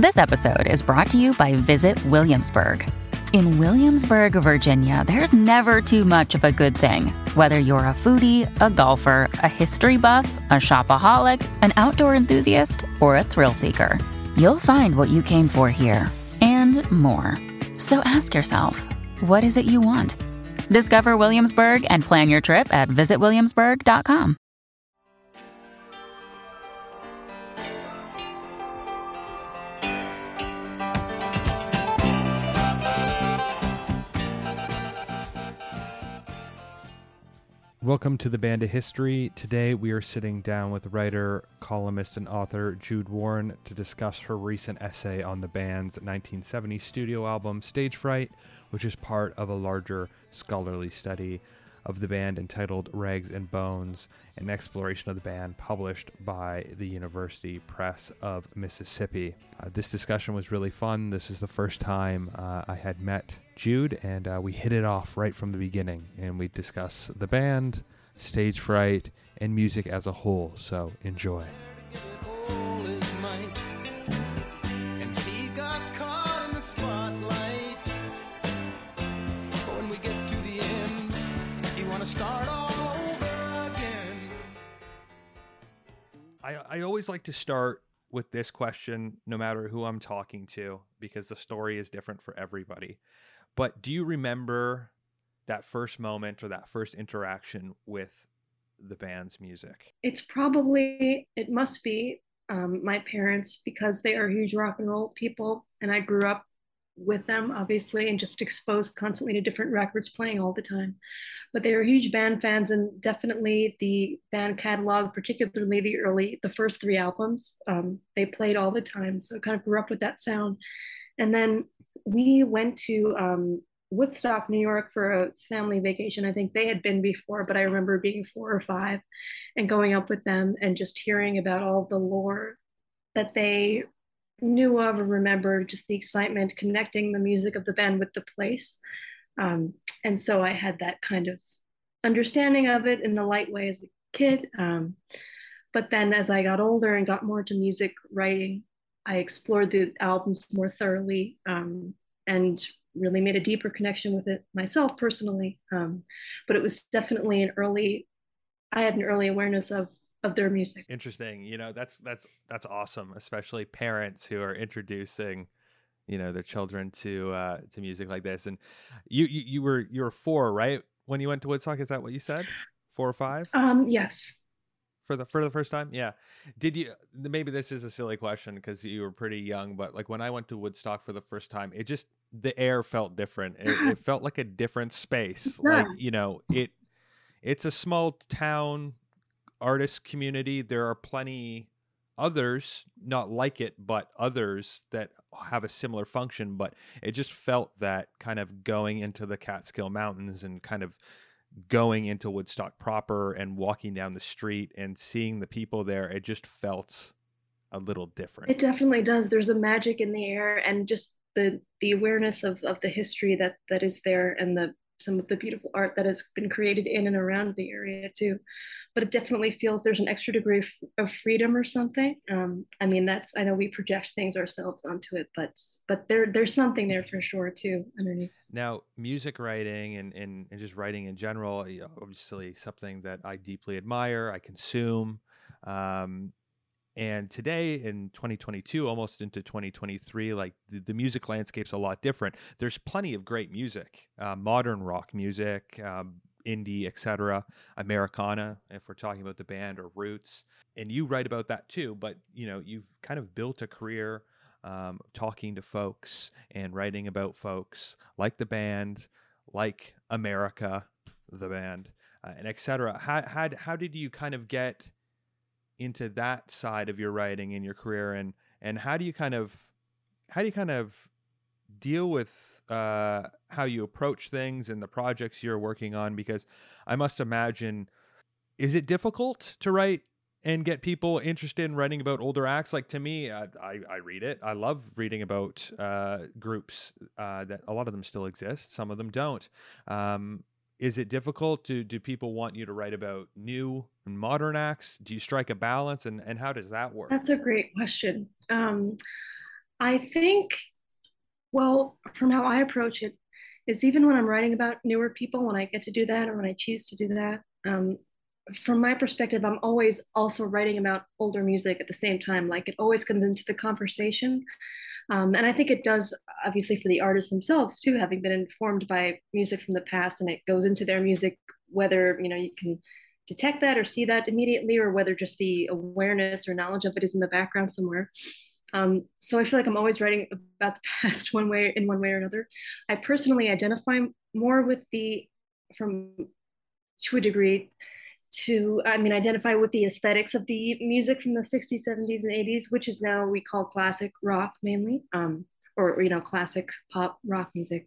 This episode is brought to you by Visit Williamsburg. In Williamsburg, Virginia, there's never too much of a good thing. Whether you're a foodie, a golfer, a history buff, a shopaholic, an outdoor enthusiast, or a thrill seeker, you'll find what you came for here and more. So ask yourself, what is it you want? Discover Williamsburg and plan your trip at visitwilliamsburg.com. Welcome to the Band of History. Today we are sitting down with writer, columnist, and author Jude Warren to discuss her recent essay on the band's 1970 studio album Stage Fright, which is part of a larger scholarly study of the band entitled Rags and Bones, an exploration of the band published by the University Press of Mississippi. This discussion was really fun. This is the first time I had met Jude, and we hit it off right from the beginning, and we discuss the band, Stage Fright, and music as a whole, so enjoy. Start all over again. I always like to start with this question, no matter who I'm talking to, because the story is different for everybody. But do you remember that first moment or that first interaction with the band's music? It must be my parents, because they are huge rock and roll people, and I grew up with them, obviously, and just exposed constantly to different records playing all the time. But they were huge band fans, and definitely the band catalog, particularly the first three albums, they played all the time. So I kind of grew up with that sound. And then we went to Woodstock, New York for a family vacation. I think they had been before, but I remember being 4 or 5 and going up with them and just hearing about all the lore that they knew of or remembered, just the excitement, connecting the music of the band with the place. And so I had that kind of understanding of it in the light way as a kid. But then as I got older and got more to music writing, I explored the albums more thoroughly and really made a deeper connection with it myself personally. But it was definitely I had an early awareness of their music. Interesting. That's awesome, especially parents who are introducing, their children to music like this. And you were 4, right, when you went to Woodstock? Is that what you said? 4 or 5? Yes. For the first time? Yeah. Did you, maybe this is a silly question because you were pretty young, but like when I went to Woodstock for the first time, the air felt different. It felt like a different space. Yeah. Like, it's a small town artist community. There are plenty others not like it, but others that have a similar function. But it just felt that kind of going into the Catskill Mountains and kind of going into Woodstock proper and walking down the street and seeing the people there, it just felt a little different. It definitely does. There's a magic in the air, and just the awareness of the history that is there, and some of the beautiful art that has been created in and around the area too. But it definitely feels there's an extra degree of freedom or something. I mean, I know we project things ourselves onto it, but there's something there for sure too underneath. Now, music writing and just writing in general, obviously something that I deeply admire, I consume. And today in 2022, almost into 2023, like the music landscape's a lot different. There's plenty of great music, modern rock music, indie, etc., Americana, if we're talking about the band, or roots. And you write about that too, but you've kind of built a career talking to folks and writing about folks like the band, like America, the band, and etc. How did you kind of get into that side of your writing in your career, and how do you kind of deal with how you approach things and the projects you're working on? Because I must imagine, is it difficult to write and get people interested in writing about older acts? Like, to me, I read it. I love reading about groups that a lot of them still exist. Some of them don't. Is it difficult? Do people want you to write about new and modern acts? Do you strike a balance, and how does that work? That's a great question. I think, well, from how I approach it, is even when I'm writing about newer people, when I get to do that or when I choose to do that, from my perspective, I'm always also writing about older music at the same time. Like it always comes into the conversation. And I think it does, obviously, for the artists themselves too, having been informed by music from the past, and it goes into their music, whether you can detect that or see that immediately, or whether just the awareness or knowledge of it is in the background somewhere. So I feel like I'm always writing about the past in one way or another. I personally identify more with the from to a degree identify with the aesthetics of the music from the 60s, 70s, and 80s, which is now we call classic rock mainly, or classic pop rock music.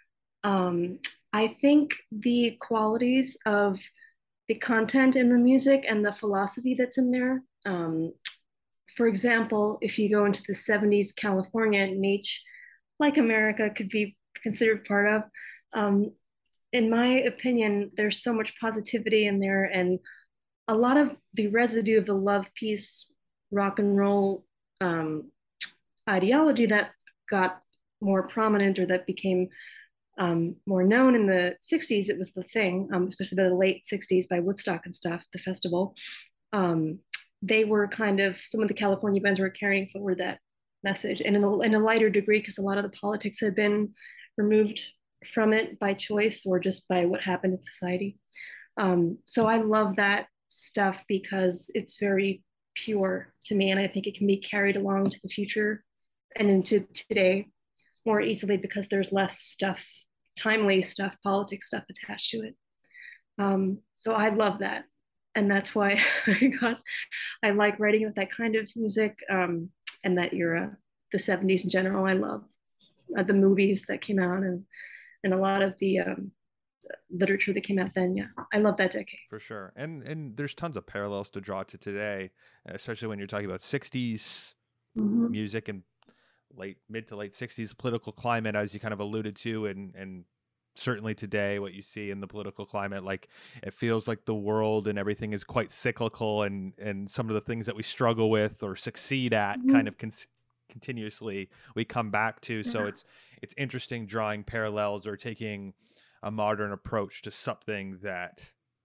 I think the qualities of the content in the music and the philosophy that's in there. For example, if you go into the 70s California, Nietzsche, like America, could be considered part of. Um, in my opinion, there's so much positivity in there, and a lot of the residue of the love peace rock and roll ideology that got more prominent or that became more known in the 60s. It was the thing, especially the late 60s by Woodstock and stuff, the festival. They were kind of, some of the California bands were carrying forward that message, and in a lighter degree, because a lot of the politics had been removed from it by choice or just by what happened in society. So I love that stuff because it's very pure to me, and I think it can be carried along to the future and into today more easily because there's less stuff, timely stuff, politics stuff attached to it. So I love that, and that's why I like writing with that kind of music, and that era, the 70s in general. I love the movies that came out, and a lot of the literature that came out then. Yeah, I love that decade for sure. And there's tons of parallels to draw to today, especially when you're talking about 60s music and mid to late 60s political climate, as you kind of alluded to, and certainly today what you see in the political climate, like it feels like the world and everything is quite cyclical, and some of the things that we struggle with or succeed at kind of continuously we come back to. So it's interesting drawing parallels or taking a modern approach to something that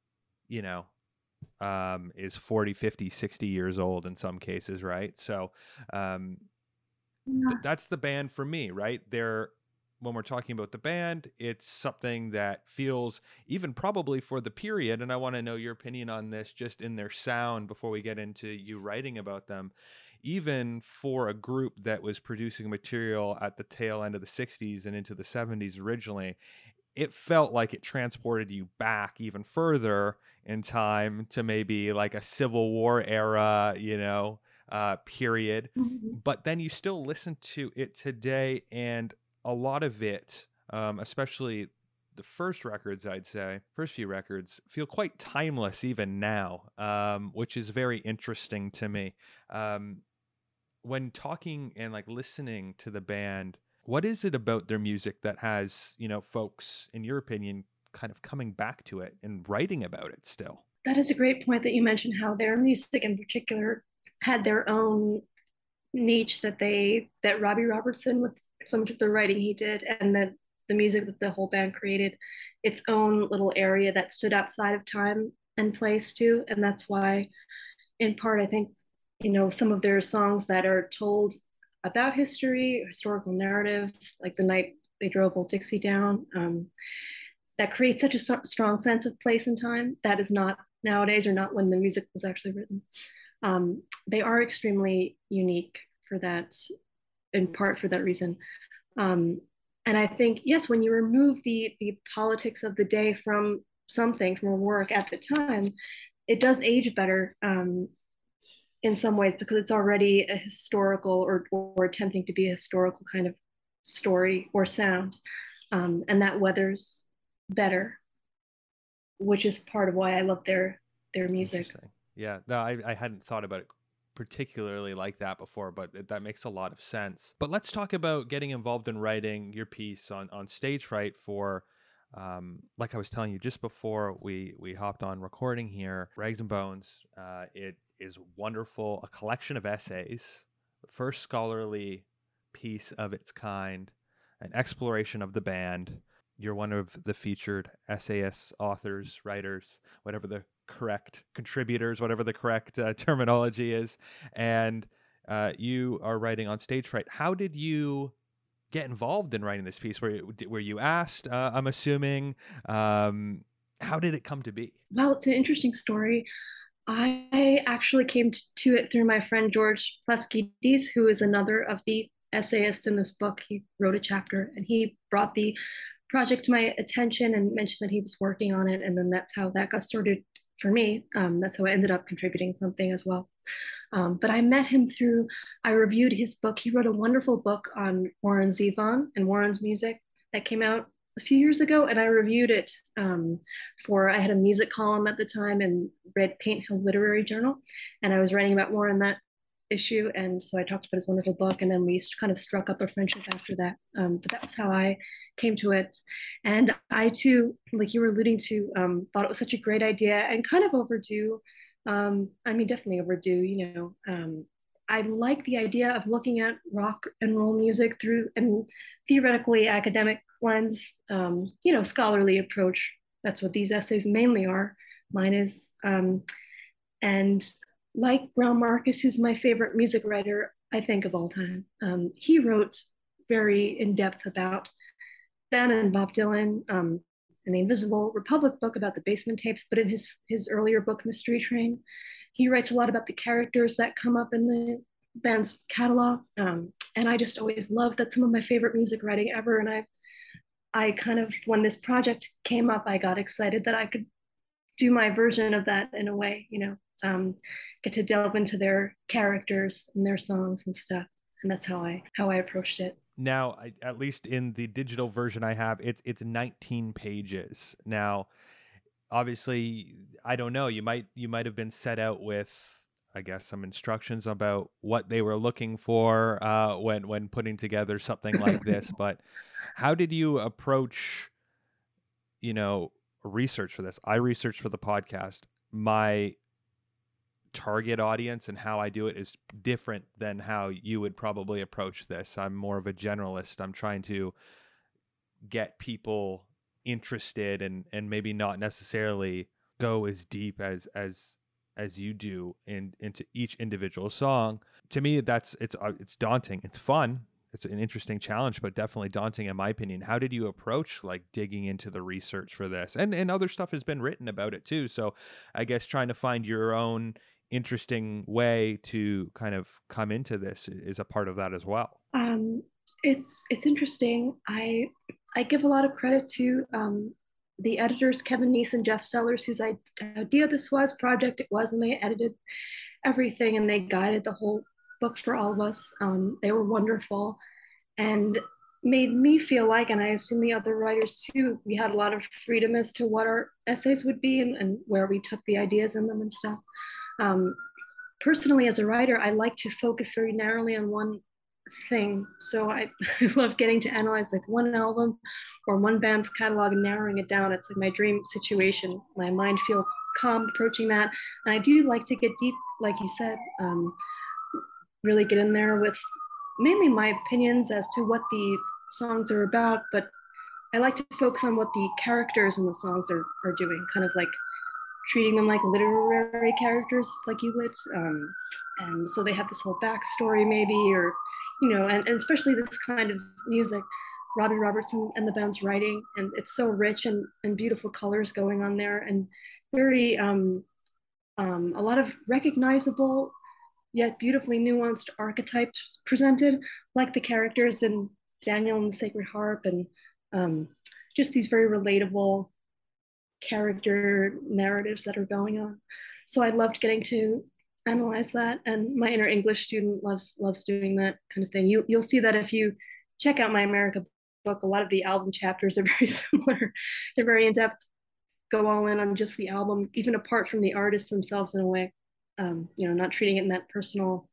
is 40, 50, 60 years old in some cases, right? So that's the band for me, right there. When we're talking about the band, it's something that feels, even probably for the period, and I want to know your opinion on this just in their sound before we get into you writing about them, even for a group that was producing material at the tail end of the 60s and into the 70s originally, it felt like it transported you back even further in time to maybe like a Civil War era, period. But then you still listen to it today, and a lot of it, especially the first records, I'd say, first few records, feel quite timeless even now, which is very interesting to me. When talking and like listening to the band, what is it about their music that has, folks, in your opinion, kind of coming back to it and writing about it still? That is a great point that you mentioned, how their music in particular had their own niche that Robbie Robertson, with so much of the writing he did and the music that the whole band created, its own little area that stood outside of time and place too. And that's why, in part, I think, some of their songs that are told about history, historical narrative, like The Night They Drove Old Dixie Down, that creates such a strong sense of place and time that is not nowadays, or not when the music was actually written. They are extremely unique for that, in part for that reason. And I think, yes, when you remove the politics of the day from a work at the time, it does age better in some ways, because it's already a historical or attempting to be a historical kind of story or sound. And that weathers better, which is part of why I love their music. Yeah, no, I hadn't thought about it particularly like that before, but that makes a lot of sense. But let's talk about getting involved in writing your piece on Stage Fright for, like I was telling you just before we hopped on recording here, Rags and Bones. It is wonderful, a collection of essays, the first scholarly piece of its kind, an exploration of the band. You're one of the featured essayists, authors, writers, whatever the correct contributors, whatever the correct terminology is. And you are writing on Stage Fright. How did you get involved in writing this piece? Were you asked, I'm assuming? How did it come to be? Well, it's an interesting story. I actually came to it through my friend George Pleskides, who is another of the essayists in this book. He wrote a chapter and he brought the project to my attention and mentioned that he was working on it. And then that's how that got started for me. That's how I ended up contributing something as well. But I met him through, I reviewed his book. He wrote a wonderful book on Warren Zevon and Warren's music that came out a few years ago, and I reviewed it I had a music column at the time and read Paint Hill Literary Journal, and I was writing about Warren that issue, and so I talked about his wonderful book, and then we kind of struck up a friendship after that. But that was how I came to it, and I too, like you were alluding to, thought it was such a great idea and kind of overdue. Definitely overdue. I like the idea of looking at rock and roll music through and theoretically academic lens, scholarly approach. That's what these essays mainly are. Mine is. And like Brown Marcus, who's my favorite music writer, I think, of all time, he wrote very in depth about them and Bob Dylan, in the Invisible Republic book about the Basement Tapes, but in his earlier book, Mystery Train, he writes a lot about the characters that come up in the band's catalog. And I just always loved that. Some of my favorite music writing ever. And I kind of, when this project came up, I got excited that I could do my version of that in a way, get to delve into their characters and their songs and stuff. And that's how I approached it. Now, at least in the digital version I have, it's 19 pages. Now, obviously, I don't know. You might have been set out with, I guess, some instructions about what they were looking for when putting together something like this. But how did you approach, research for this? I researched for the podcast. My target audience and how I do it is different than how you would probably approach this. I'm more of a generalist. I'm trying to get people interested and maybe not necessarily go as deep as you do into each individual song. To me, it's daunting. It's fun. It's an interesting challenge, but definitely daunting in my opinion. How did you approach like digging into the research for this? And other stuff has been written about it too. So I guess trying to find your own interesting way to kind of come into this is a part of that as well. It's interesting. I give a lot of credit to the editors, Kevin Neese and Jeff Sellers, whose idea this project it was, and they edited everything and they guided the whole book for all of us. They were wonderful and made me feel like, and I assume the other writers too, we had a lot of freedom as to what our essays would be and where we took the ideas in them and stuff. Personally, as a writer, I like to focus very narrowly on one thing. So I love getting to analyze like one album or one band's catalog and narrowing it down. It's like my dream situation. My mind feels calm approaching that. And I do like to get deep, like you said, really get in there with mainly my opinions as to what the songs are about, but I like to focus on what the characters in the songs are doing, kind of like treating them like literary characters, like you would. And so they have this whole backstory maybe, or, and especially this kind of music, Robbie Robertson and the band's writing, and it's so rich and beautiful colors going on there, and very, a lot of recognizable yet beautifully nuanced archetypes presented, like the characters in Daniel and the Sacred Harp, and just these very relatable character narratives that are going on. So I loved getting to analyze that, and my inner English student loves doing that kind of thing. You'll see that if you check out my America book, a lot of the album chapters are very similar. They're very in depth, go all in on just the album, even apart from the artists themselves in a way. Not treating it in that personal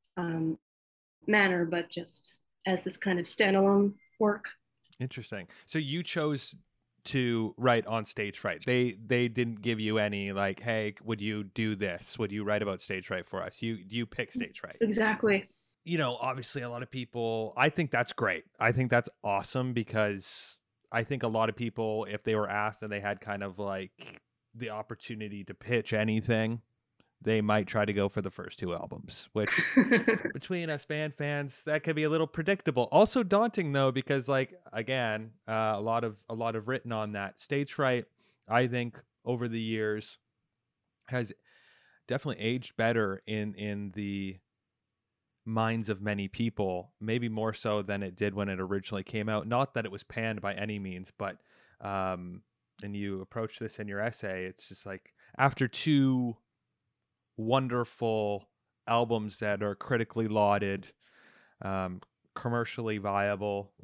manner, but just as this kind of standalone work. Interesting. So you chose to write on Stage Fright. They didn't give you any like, hey, would you do this? Would you write about Stage Fright for us? You pick Stage Fright. Exactly. obviously a lot of people, I think that's great. I think that's awesome because I think a lot of people, if they were asked and they had kind of like the opportunity to pitch anything, they might try to go for the first two albums, which between us band fans, that could be a little predictable. Also daunting though, because like, again, a lot of written on that. Stage Fright, I think over the years has definitely aged better in the minds of many people, maybe more so than it did when it originally came out. Not that it was panned by any means, but and you approach this in your essay, it's just like after two wonderful albums that are critically lauded, commercially viable,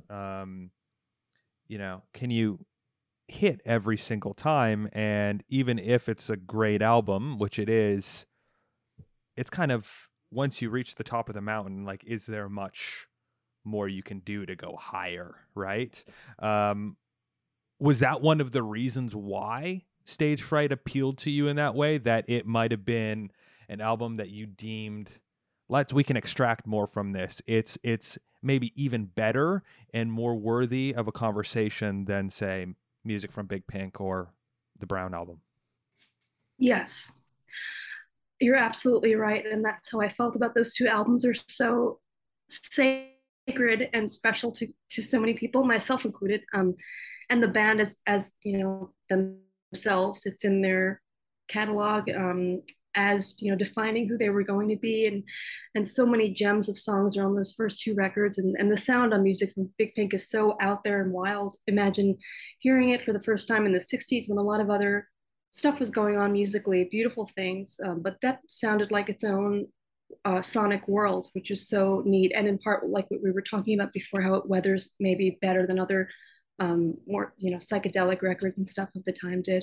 can you hit every single time? And even if it's a great album, which it is, it's kind of, once you reach the top of the mountain, like, is there much more you can do to go higher, right? Was that one of the reasons why Stage Fright appealed to you in that way, that it might have been an album that you deemed, we can extract more from this, it's maybe even better and more worthy of a conversation than, say, music from Big Pink or the Brown album? Yes, you're absolutely right. And that's how I felt about those two albums. Are so sacred and special to so many people, myself included. And the band as themselves, it's in their catalog, as defining who they were going to be, and so many gems of songs are on those first two records, and the sound on music from Big Pink is so out there and wild. Imagine hearing it for the first time in the 60s when a lot of other stuff was going on musically, beautiful things, but that sounded like its own sonic world, which is so neat. And in part, like what we were talking about before, how it weathers maybe better than other more psychedelic records and stuff of the time did.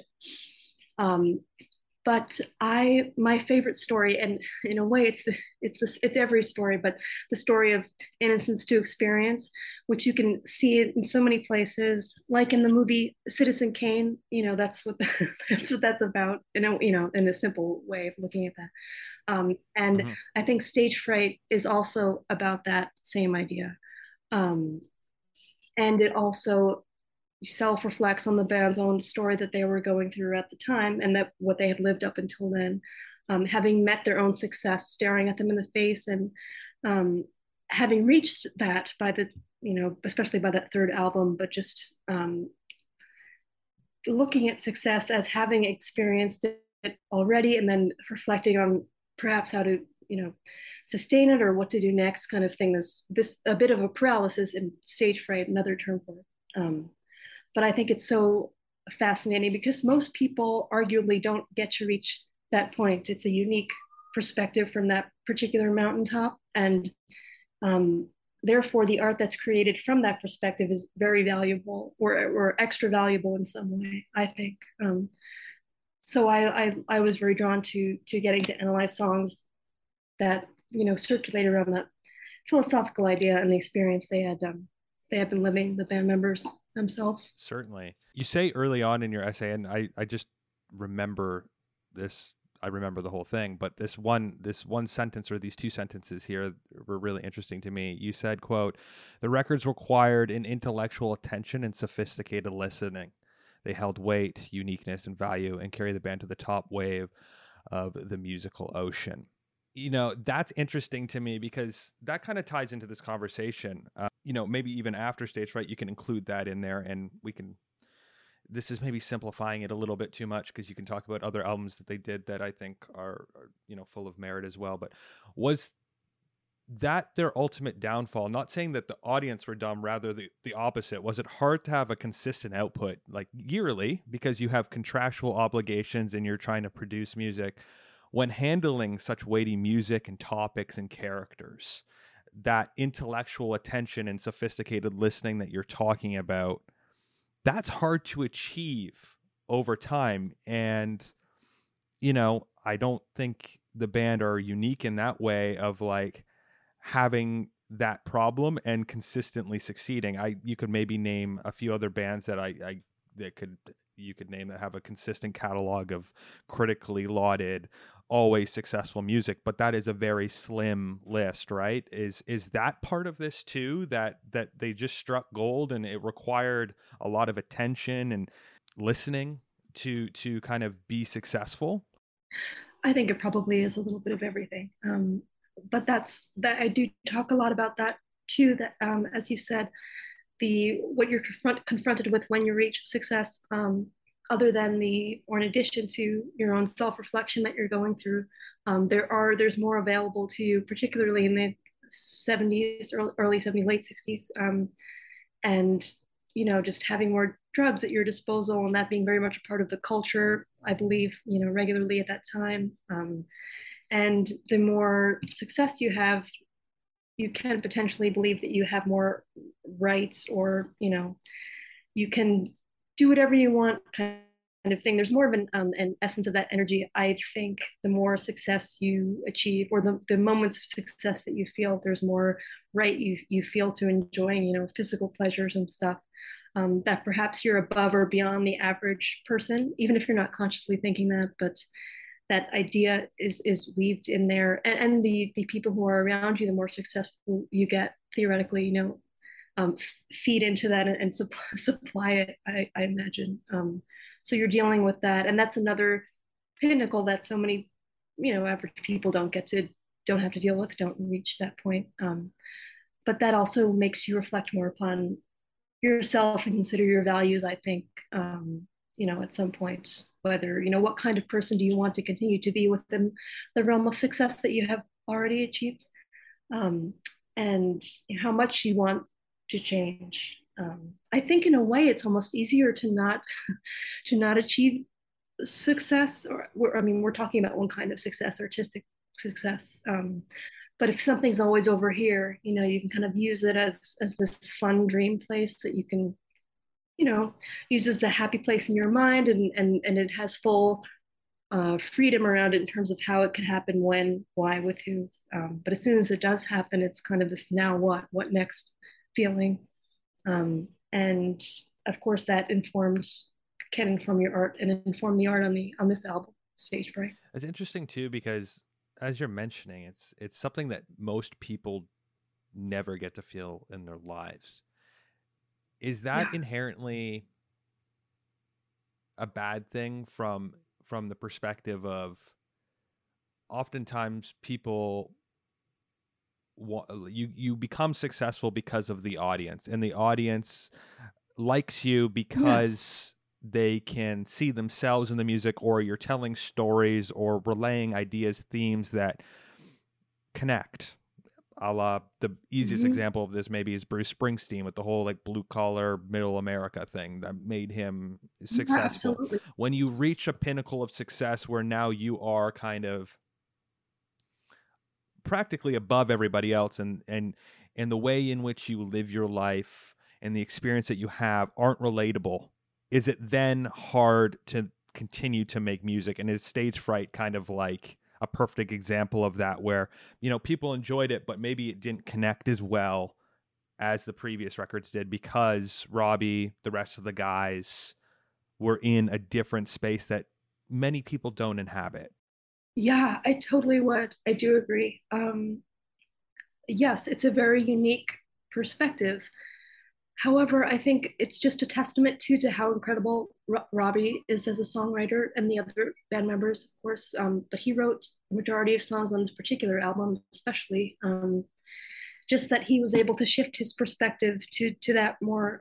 But my favorite story, and in a way it's every story, but the story of Innocence to Experience, which you can see it in so many places, like in the movie Citizen Kane. That's what that's about. In a simple way of looking at that. And I think Stage Fright is also about that same idea, and it also self-reflects on the band's own story that they were going through at the time, and that what they had lived up until then, having met their own success staring at them in the face, and having reached that by the especially by that third album, but just looking at success as having experienced it already, and then reflecting on perhaps how to sustain it or what to do next, kind of thing. This a bit of a paralysis in Stage Fright, another term for it. But I think it's so fascinating because most people arguably don't get to reach that point. It's a unique perspective from that particular mountaintop. And therefore, the art that's created from that perspective is very valuable, or extra valuable in some way, I think. So I was very drawn to getting to analyze songs that circulate around that philosophical idea and the experience they had been living, the band members themselves. Certainly. You say early on in your essay, and I just remember this, I remember the whole thing, but this one sentence, or these two sentences here, were really interesting to me. You said, quote, "The records required an intellectual attention and sophisticated listening. They held weight, uniqueness, and value, and carried the band to the top wave of the musical ocean." That's interesting to me because that kind of ties into this conversation. Maybe even after Stage Fright, you can include that in there, and this is maybe simplifying it a little bit too much, because you can talk about other albums that they did that I think are full of merit as well. But was that their ultimate downfall? Not saying that the audience were dumb, rather the opposite. Was it hard to have a consistent output, like yearly, because you have contractual obligations and you're trying to produce music, when handling such weighty music and topics and characters? That intellectual attention and sophisticated listening that you're talking about, that's hard to achieve over time. And, I don't think the band are unique in that way of like having that problem and consistently succeeding. You could maybe name a few other bands that you could name that have a consistent catalog of critically lauded always successful music, but that is a very slim list, right? Is that part of this too, that they just struck gold and it required a lot of attention and listening to kind of be successful? I think it probably is a little bit of everything. But that's that I do talk a lot about that too. That as you said, the what you're confronted with when you reach success, other than or in addition to your own self-reflection that you're going through, there's more available to you, particularly in the 70s, early 70s, late 60s, and just having more drugs at your disposal, and that being very much a part of the culture, I believe, regularly at that time. And the more success you have, you can potentially believe that you have more rights, or you can do whatever you want, kind of thing. There's more of an essence of that energy. I think the more success you achieve, or the moments of success that you feel, there's more right you feel to enjoying physical pleasures and stuff, that perhaps you're above or beyond the average person, even if you're not consciously thinking that. But that idea is weaved in there, and the people who are around you, the more successful you get, theoretically, feed into that and supply it, I imagine. So you're dealing with that, and that's another pinnacle that so many average people don't have to deal with, don't reach that point. But that also makes you reflect more upon yourself and consider your values, I think. At some point, whether what kind of person do you want to continue to be within the realm of success that you have already achieved, and how much you want to change. I think in a way it's almost easier to not achieve success, or I mean, we're talking about one kind of success, artistic success. But if something's always over here, you can kind of use it as this fun dream place that you can use as a happy place in your mind, and it has full freedom around it in terms of how it could happen, when, why, with who. But as soon as it does happen, it's kind of this now what next feeling. And of course that can inform your art and inform the art on this album, Stage Fright. It's interesting too, because as you're mentioning, it's something that most people never get to feel in their lives. Is that inherently a bad thing from the perspective of, oftentimes people, you become successful because of the audience, and the audience likes you because they can see themselves in the music, or you're telling stories or relaying ideas, themes that connect. A la, the easiest example of this maybe is Bruce Springsteen, with the whole like blue collar middle America thing that made him successful. Absolutely. When you reach a pinnacle of success where now you are kind of practically above everybody else, and the way in which you live your life and the experience that you have aren't relatable, is it then hard to continue to make music? And is Stage Fright kind of like a perfect example of that, where people enjoyed it, but maybe it didn't connect as well as the previous records did, because Robbie, the rest of the guys, were in a different space that many people don't inhabit? Yeah, I totally would. I do agree. Yes, it's a very unique perspective. However, I think it's just a testament to how incredible Robbie is as a songwriter, and the other band members, of course. But he wrote the majority of songs on this particular album, especially. Just that he was able to shift his perspective to that more,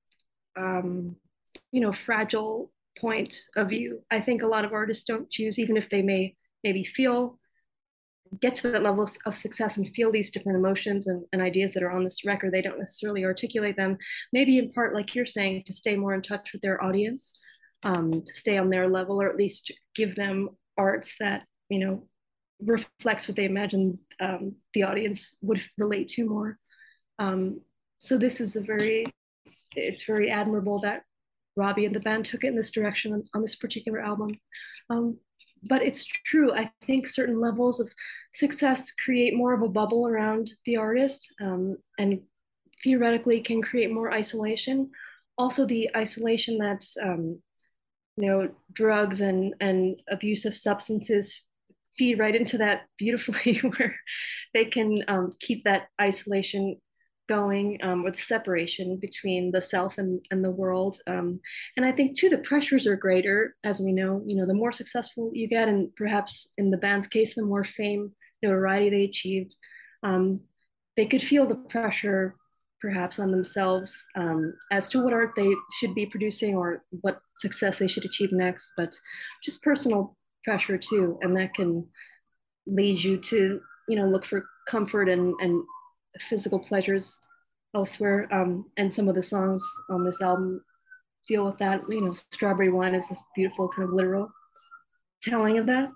fragile point of view. I think a lot of artists don't choose, even if they may maybe get to that level of success and feel these different emotions and ideas that are on this record. They don't necessarily articulate them, maybe in part, like you're saying, to stay more in touch with their audience, to stay on their level, or at least give them arts that reflects what they imagine the audience would relate to more. So this is it's very admirable that Robbie and the band took it in this direction on this particular album. But it's true, I think certain levels of success create more of a bubble around the artist, and theoretically can create more isolation. Also, the isolation that's drugs and abusive substances feed right into that beautifully, where they can keep that isolation going, or the separation between the self and the world. And I think too, the pressures are greater, as we know. The more successful you get, and perhaps in the band's case, the more fame, notoriety they achieved. Um, they could feel the pressure perhaps on themselves, as to what art they should be producing or what success they should achieve next, but just personal pressure too, and that can lead you to look for comfort and physical pleasures elsewhere. And some of the songs on this album deal with that. Strawberry Wine is this beautiful kind of literal telling of that,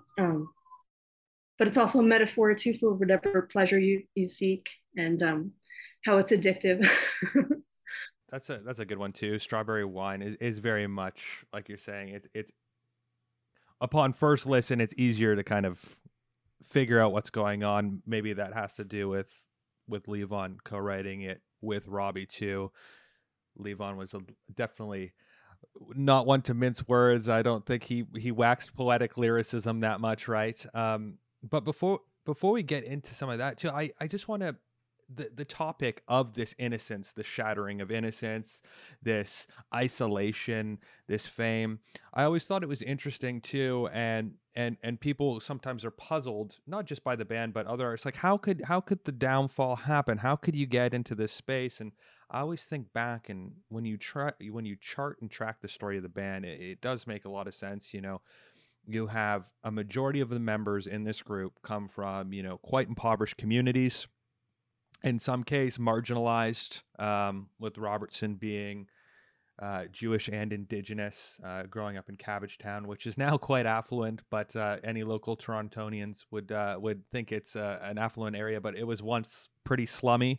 but it's also a metaphor too for whatever pleasure you seek, and how it's addictive. That's a good one too. Strawberry Wine is very much like you're saying. It's upon first listen, it's easier to kind of figure out what's going on. Maybe that has to do with Levon co-writing it with Robbie too. Levon was definitely not one to mince words. I don't think he waxed poetic lyricism that much, right? But before we get into some of that too, I just want to the topic of this innocence, the shattering of innocence, this isolation, this fame. I always thought it was interesting too, and people sometimes are puzzled, not just by the band but other artists, like how could the downfall happen? How could you get into this space? And I always think back, and when you chart and track the story of the band, it does make a lot of sense. You have a majority of the members in this group come from quite impoverished communities, in some case marginalized, with Robertson being Jewish and Indigenous, growing up in Cabbagetown, which is now quite affluent, but any local Torontonians would think it's an affluent area, but it was once pretty slummy.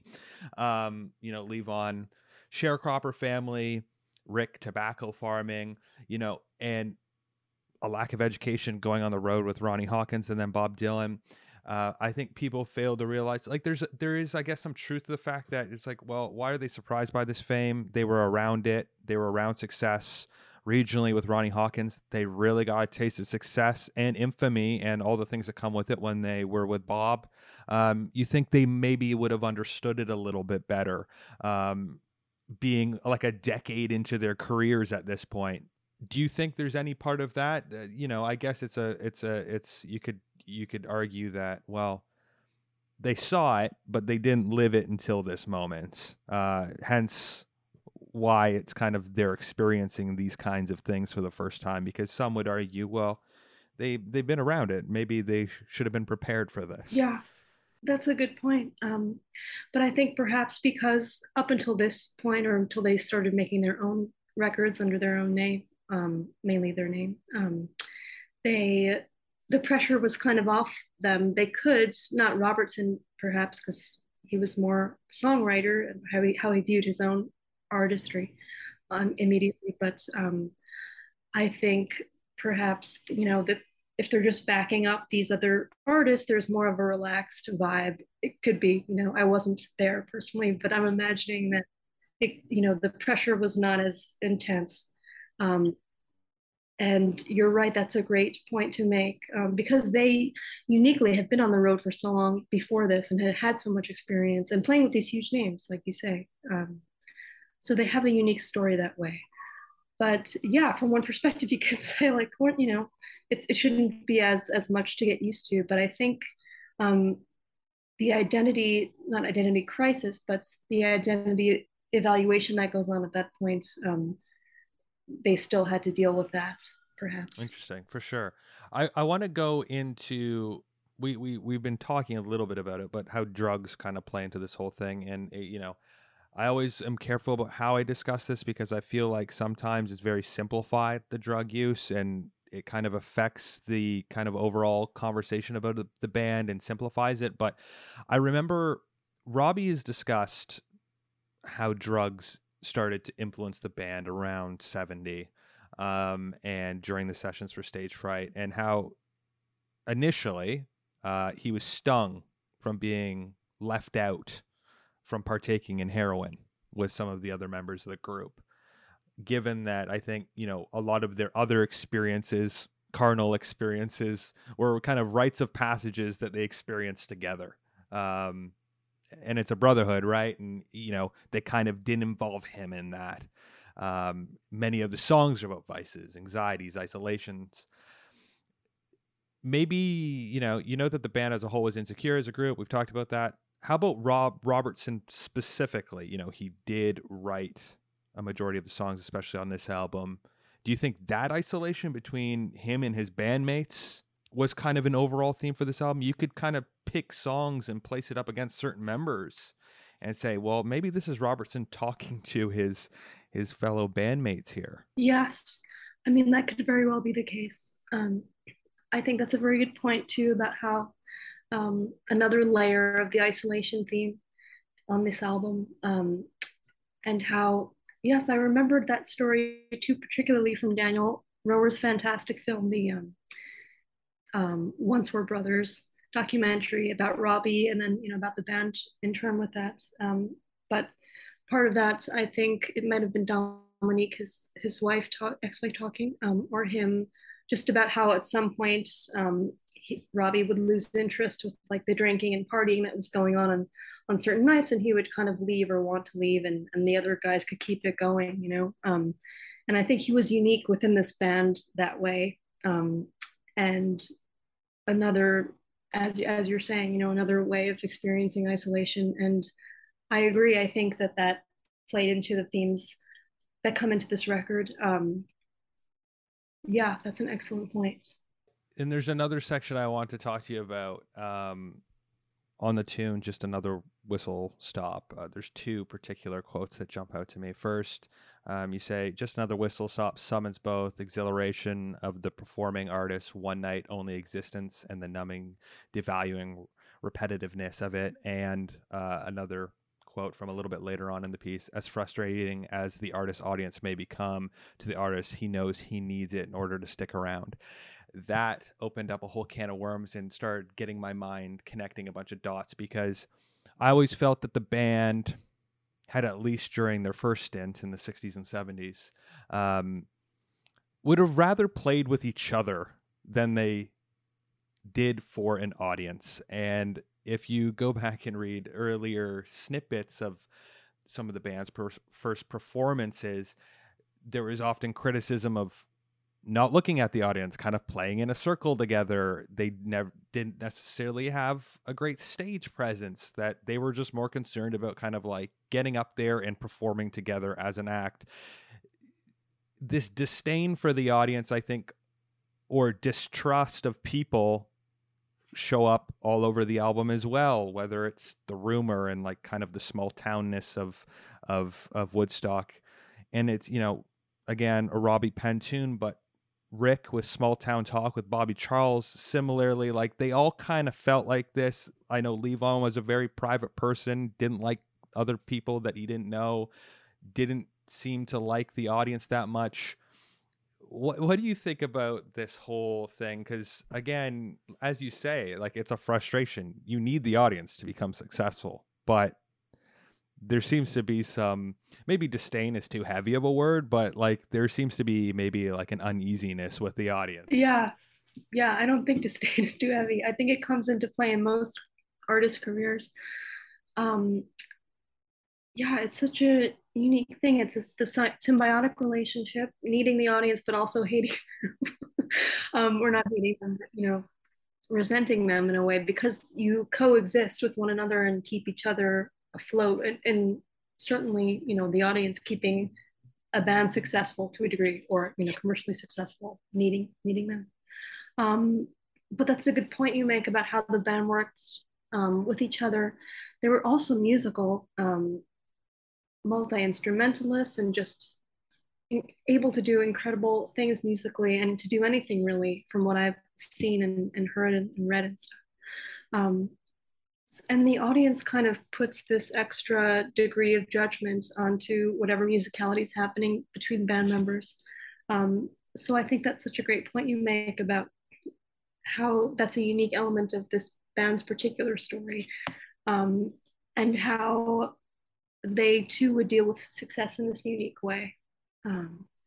Levon, sharecropper family, Rick, tobacco farming, and a lack of education, going on the road with Ronnie Hawkins and then Bob Dylan. I think people fail to realize, like, there is, I guess, some truth to the fact that it's like, well, why are they surprised by this fame? They were around it. They were around success. Regionally with Ronnie Hawkins, they really got a taste of success and infamy and all the things that come with it when they were with Bob. You think they maybe would have understood it a little bit better, being like a decade into their careers at this point. Do you think there's any part of that? I guess you could argue that, well, they saw it, but they didn't live it until this moment. Hence why it's kind of they're experiencing these kinds of things for the first time, because some would argue, well, they've been around it. Maybe they should have been prepared for this. Yeah, that's a good point. But I think perhaps because up until this point, or until they started making their own records under their own name, mainly their name, the pressure was kind of off them. They could, not Robertson perhaps, because he was more songwriter and how he viewed his own artistry immediately. But I think perhaps, that if they're just backing up these other artists, there's more of a relaxed vibe. It could be, I wasn't there personally, but I'm imagining that the pressure was not as intense. And you're right, that's a great point to make, because they uniquely have been on the road for so long before this and had so much experience and playing with these huge names, like you say. So they have a unique story that way. But yeah, from one perspective, you could say, like, it shouldn't be as much to get used to. But I think the not identity crisis, but the identity evaluation that goes on at that point, they still had to deal with that, perhaps. Interesting, for sure. I want to go into, we've been talking a little bit about it, but how drugs kind of play into this whole thing. And I always am careful about how I discuss this, because I feel like sometimes it's very simplified, the drug use, and it kind of affects the kind of overall conversation about the band and simplifies it. But I remember Robbie has discussed how drugs started to influence the band around 70, and during the sessions for Stage Fright, and how initially he was stung from being left out from partaking in heroin with some of the other members of the group, given that I think a lot of their other experiences carnal experiences were kind of rites of passages that they experienced together. And it's a brotherhood, right? And, they kind of didn't involve him in that. Many of the songs are about vices, anxieties, isolations. Maybe, you know that the band as a whole was insecure as a group. We've talked about that. How about Rob Robertson specifically? He did write a majority of the songs, especially on this album. Do you think that isolation between him and his bandmates was kind of an overall theme for this album? You could kind of pick songs and place it up against certain members and say, well, maybe this is Robertson talking to his fellow bandmates here. Yes. I mean, that could very well be the case. I think that's a very good point too about how another layer of the isolation theme on this album, and how, yes, I remembered that story too, particularly from Daniel Roher's fantastic film, the Once Were Brothers documentary about Robbie, and then about the band in turn with that. But part of that, I think it might have been Dominique, his wife, ex-wife talking, or him, just about how at some point Robbie would lose interest with like the drinking and partying that was going on certain nights, and he would kind of leave or want to leave, and the other guys could keep it going. And I think he was unique within this band that way. And another, as you're saying, another way of experiencing isolation. And I agree. I think that played into the themes that come into this record. Yeah, that's an excellent point. And there's another section I want to talk to you about on the tune, Just Another Whistle Stop. There's two particular quotes that jump out to me. First, you say, just another whistle stop summons both exhilaration of the performing artist's one night only existence and the numbing, devaluing repetitiveness of it. And another quote from a little bit later on in the piece, as frustrating as the artist's audience may become to the artist, he knows he needs it in order to stick around. That opened up a whole can of worms and started getting my mind connecting a bunch of dots, because I always felt that the band had, at least during their first stint in the 60s and 70s, would have rather played with each other than they did for an audience. And if you go back and read earlier snippets of some of the band's first performances, there was often criticism of not looking at the audience, kind of playing in a circle together. They didn't necessarily have a great stage presence, that they were just more concerned about kind of like getting up there and performing together as an act. This disdain for the audience, I think, or distrust of people, show up all over the album as well, whether it's the rumor and like kind of the small townness of Woodstock. And it's, again, a Robbie Penn tune, but Rick with Small Town Talk with Bobby Charles, similarly, like they all kind of felt like this. I know Levon was a very private person, didn't like other people that he didn't know, didn't seem to like the audience that much. What do you think about this whole thing? Because again, as you say, like it's a frustration. You need the audience to become successful, but there seems to be some, maybe disdain is too heavy of a word, but like there seems to be maybe like an uneasiness with the audience. Yeah. I don't think disdain is too heavy. I think it comes into play in most artist careers. Yeah, it's such a unique thing. It's the symbiotic relationship, needing the audience, but also hating. We're not hating them, but, resenting them in a way, because you coexist with one another and keep each other afloat, and certainly, the audience keeping a band successful to a degree, or commercially successful, needing them. But that's a good point you make about how the band works with each other. They were also musical, multi-instrumentalists, and just able to do incredible things musically, and to do anything really, from what I've seen and heard and read and stuff. And the audience kind of puts this extra degree of judgment onto whatever musicality is happening between band members. So I think that's such a great point you make about how that's a unique element of this band's particular story, and how they too would deal with success in this unique way.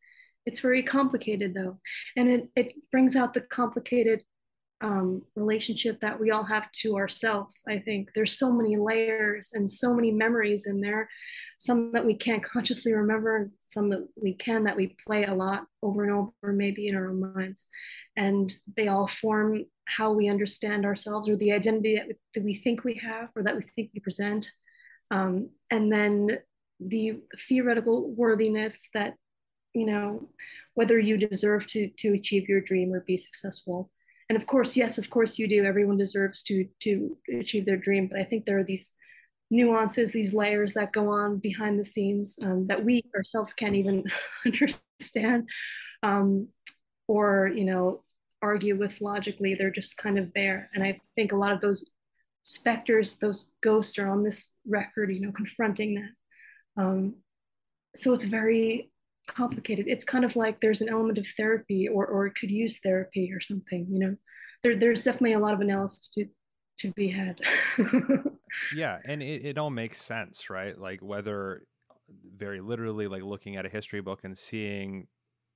It's very complicated though, and it brings out the complicated relationship that we all have to ourselves. I think there's so many layers and so many memories in there, some that we can't consciously remember, and some that we can, that we play a lot over and over, maybe in our own minds. And they all form how we understand ourselves, or the identity that we think we have, or that we think we present. And then the theoretical worthiness that, you know, whether you deserve to achieve your dream or be successful. And of course, yes, of course you do. Everyone deserves to achieve their dream. But I think there are these nuances, these layers that go on behind the scenes, that we ourselves can't even understand, um, or, you know, argue with logically. They're just kind of there. And I think a lot of those specters, those ghosts, are on this record, you know, confronting that. So it's very complicated. It's kind of like there's an element of therapy, or it could use therapy or something, you know. There's definitely a lot of analysis to be had. Yeah, and it all makes sense, right? Like, whether very literally, like looking at a history book and seeing,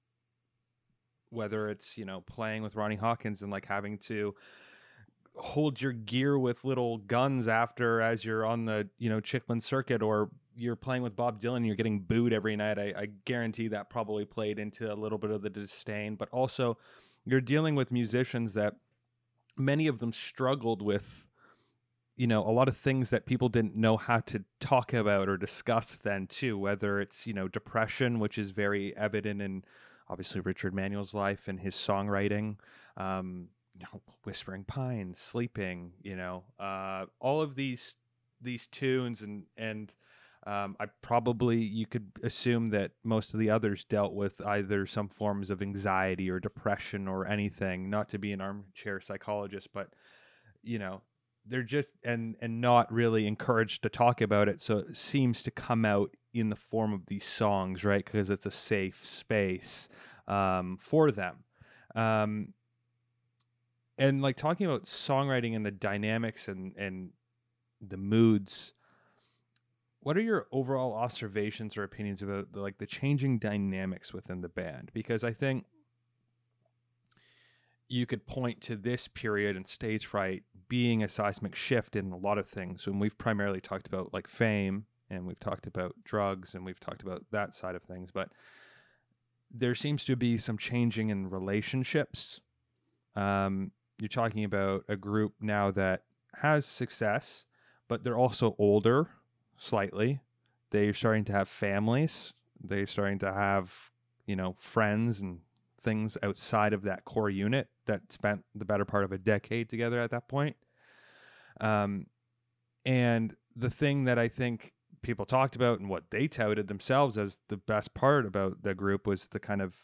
whether it's, you know, playing with Ronnie Hawkins and like having to hold your gear with little guns after, as you're on the, you know, Chicklin circuit, or you're playing with Bob Dylan, you're getting booed every night. I guarantee that probably played into a little bit of the disdain, but also you're dealing with musicians that many of them struggled with, you know, a lot of things that people didn't know how to talk about or discuss then too, whether it's, you know, depression, which is very evident in obviously Richard Manuel's life and his songwriting, you know, Whispering Pines, Sleeping, you know, all of these tunes, and I probably, you could assume that most of the others dealt with either some forms of anxiety or depression or anything. Not to be an armchair psychologist, but, you know, they're just, and not really encouraged to talk about it, so it seems to come out in the form of these songs, right? Because it's a safe space for them. And like, talking about songwriting and the dynamics and the moods, what are your overall observations or opinions about like the changing dynamics within the band? Because I think you could point to this period and Stage Fright being a seismic shift in a lot of things. When we've primarily talked about like Fame, and we've talked about drugs, and we've talked about that side of things, but there seems to be some changing in relationships. You're talking about a group now that has success, but they're also older slightly. They're starting to have families. They're starting to have, you know, friends and things outside of that core unit that spent the better part of a decade together at that point. And the thing that I think people talked about and what they touted themselves as the best part about the group was the kind of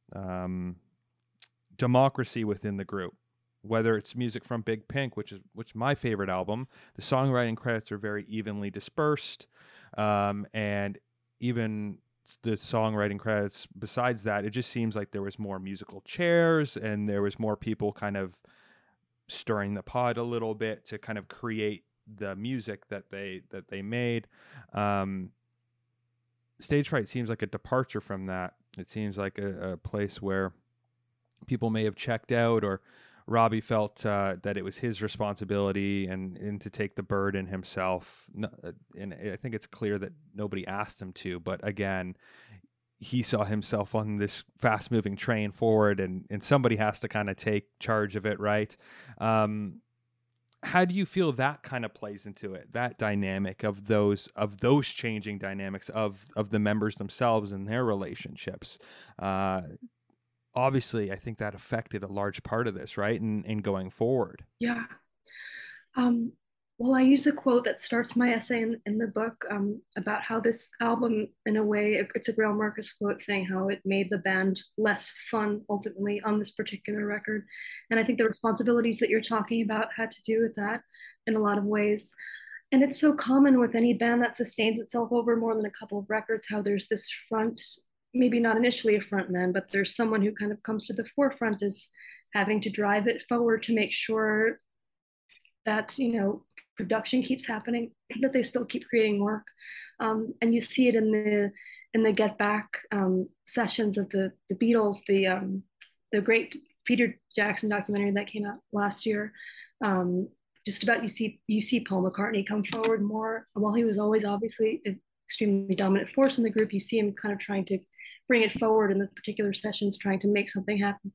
democracy within the group. Whether it's music from Big Pink, which my favorite album, the songwriting credits are very evenly dispersed, and even the songwriting credits besides that, it just seems like there was more musical chairs and there was more people kind of stirring the pot a little bit to kind of create the music that they made. Stage Fright seems like a departure from that. It seems like a place where people may have checked out, or Robbie felt that it was his responsibility and to take the burden himself. And I think it's clear that nobody asked him to, but again, he saw himself on this fast-moving train forward, and somebody has to kind of take charge of it, right? How do you feel that kind of plays into it, that dynamic of those changing dynamics of the members themselves and their relationships? Obviously, I think that affected a large part of this, right? And going forward. Yeah. Well, I use a quote that starts my essay in the book, about how this album, in a way, it's a Greil Marcus quote saying how it made the band less fun ultimately on this particular record. And I think the responsibilities that you're talking about had to do with that in a lot of ways. And it's so common with any band that sustains itself over more than a couple of records, how there's this front, maybe not initially a front man, but there's someone who kind of comes to the forefront as having to drive it forward to make sure that, you know, production keeps happening, that they still keep creating work. And you see it in the Get Back sessions of the Beatles, the great Peter Jackson documentary that came out last year. Just about you see Paul McCartney come forward more. While he was always obviously an extremely dominant force in the group, you see him kind of trying to bring it forward in the particular sessions, trying to make something happen.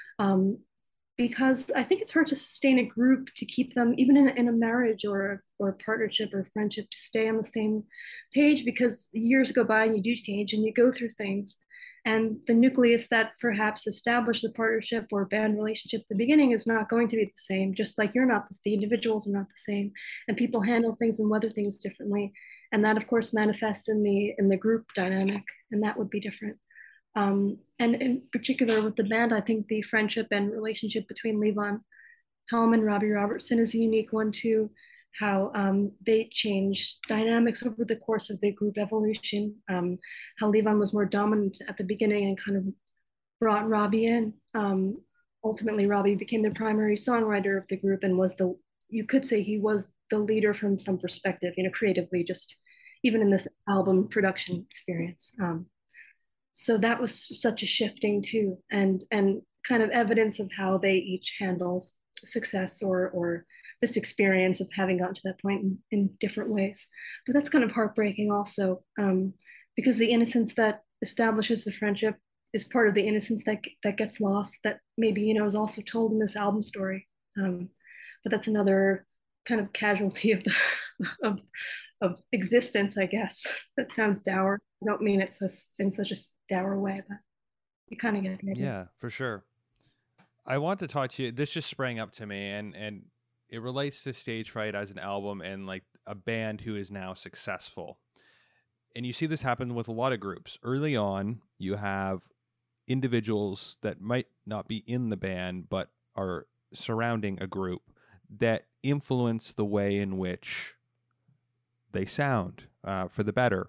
Because I think it's hard to sustain a group, to keep them even in a marriage or a partnership or friendship, to stay on the same page, because years go by and you do change and you go through things, and the nucleus that perhaps established the partnership or band relationship at the beginning is not going to be the same, just like you're not, the individuals are not the same, and people handle things and weather things differently, and that of course manifests in the group dynamic, and that would be different. And in particular with the band, I think the friendship and relationship between Levon Helm and Robbie Robertson is a unique one too. How they changed dynamics over the course of the group evolution. How Levon was more dominant at the beginning and kind of brought Robbie in. Ultimately, Robbie became the primary songwriter of the group and you could say he was the leader from some perspective, creatively, just even in this album production experience. So that was such a shifting too, and kind of evidence of how they each handled success or this experience of having gotten to that point in different ways. But that's kind of heartbreaking also, because the innocence that establishes the friendship is part of the innocence that gets lost, that maybe is also told in this album story. But that's another kind of casualty of of existence, I guess. That sounds dour. I don't mean it in such a dour way, but you kind of get the idea. Yeah, for sure. I want to talk to you. This just sprang up to me, and it relates to Stage Fright as an album and like a band who is now successful. And you see this happen with a lot of groups. Early on, you have individuals that might not be in the band, but are surrounding a group that influence the way in which they sound for the better.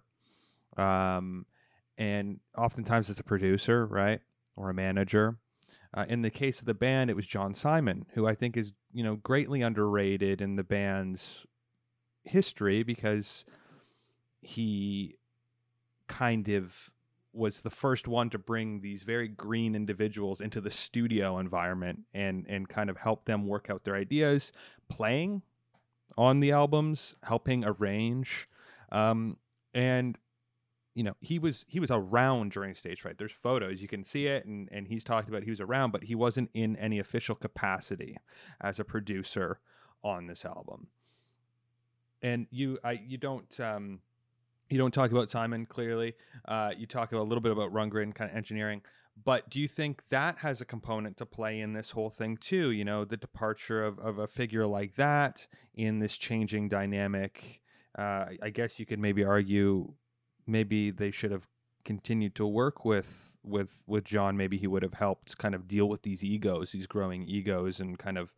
And oftentimes it's a producer, right? Or a manager. In the case of the band, it was John Simon, who I think is, greatly underrated in the band's history, because he kind of was the first one to bring these very green individuals into the studio environment and kind of help them work out their ideas, playing on the albums, helping arrange. And he was around during Stage Fright. There's photos, you can see it, and he's talked about he was around, but he wasn't in any official capacity as a producer on this album. And you don't talk about Simon clearly. You talk a little bit about Rundgren kind of engineering, but do you think that has a component to play in this whole thing too? The departure of a figure like that in this changing dynamic. I guess you could maybe argue maybe they should have continued to work with John. Maybe he would have helped kind of deal with these growing egos, and kind of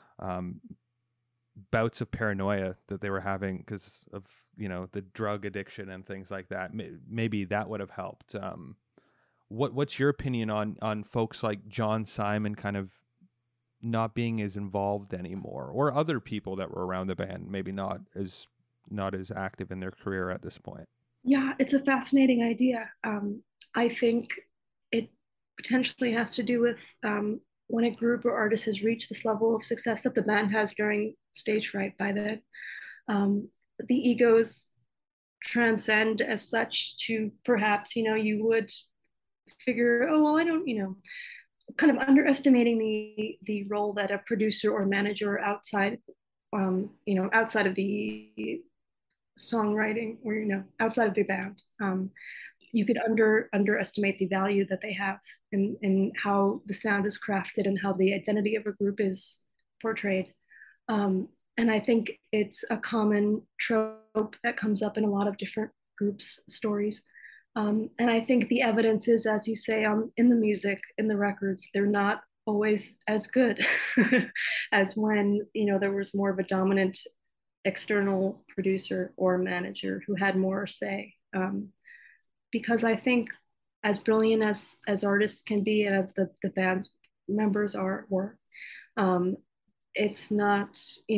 bouts of paranoia that they were having because of the drug addiction and things like that. Maybe that would have helped. What's your opinion on folks like John Simon kind of not being as involved anymore, or other people that were around the band maybe not as active in their career at this point? Yeah, it's a fascinating idea. I think it potentially has to do with when a group or artist has reached this level of success that the band has during Stage Fright. By then, the egos transcend as such to perhaps you would figure, oh well, I don't, kind of underestimating the role that a producer or manager outside outside of the songwriting, or outside of the band, you could underestimate the value that they have in how the sound is crafted and how the identity of a group is portrayed. And I think it's a common trope that comes up in a lot of different groups' stories. And I think the evidence is, as you say, in the music, in the records, they're not always as good as when there was more of a dominant external producer or manager who had more say. Because I think as brilliant as artists can be, and as the band's members were, it's not,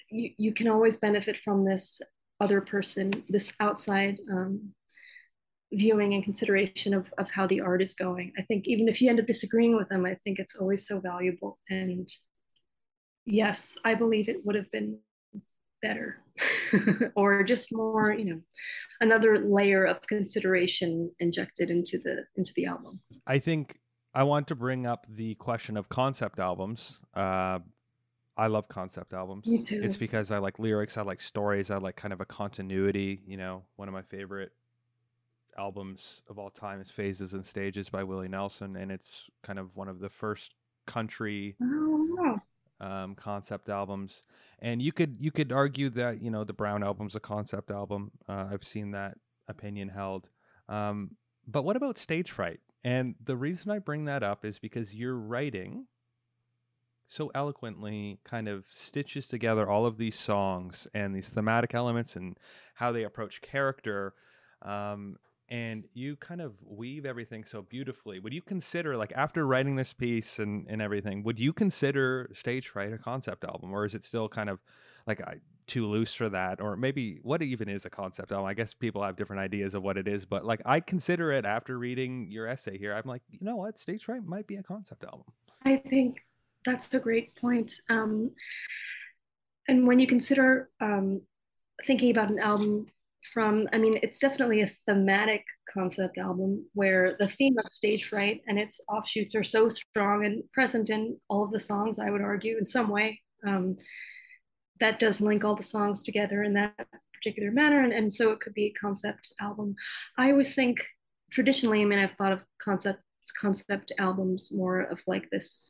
you can always benefit from this other person, this outside viewing and consideration of how the art is going. I think even if you end up disagreeing with them, I think it's always so valuable. And yes, I believe it would have been better or just more, another layer of consideration injected into the album. I think I want to bring up the question of concept albums. I love concept albums. Me too. It's because I like lyrics, I like stories, I like kind of a continuity. One of my favorite albums of all time is Phases and Stages by Willie Nelson, and it's kind of one of the first country concept albums. And you could argue that the Brown album's a concept album. I've seen that opinion held. But what about Stage Fright? And the reason I bring that up is because your writing so eloquently kind of stitches together all of these songs and these thematic elements and how they approach character. And you kind of weave everything so beautifully. Would you consider, like, after writing this piece and everything, would you consider Stage Fright a concept album? Or is it still kind of like too loose for that? Or maybe what even is a concept album? I guess people have different ideas of what it is. But, like, I consider it after reading your essay here. I'm like, you know what? Stage Fright might be a concept album. I think that's a great point. And when you consider thinking about an album it's definitely a thematic concept album where the theme of stage fright and its offshoots are so strong and present in all of the songs, I would argue, in some way. That does link all the songs together in that particular manner. And so it could be a concept album. I always think traditionally, I've thought of concept albums more of like this,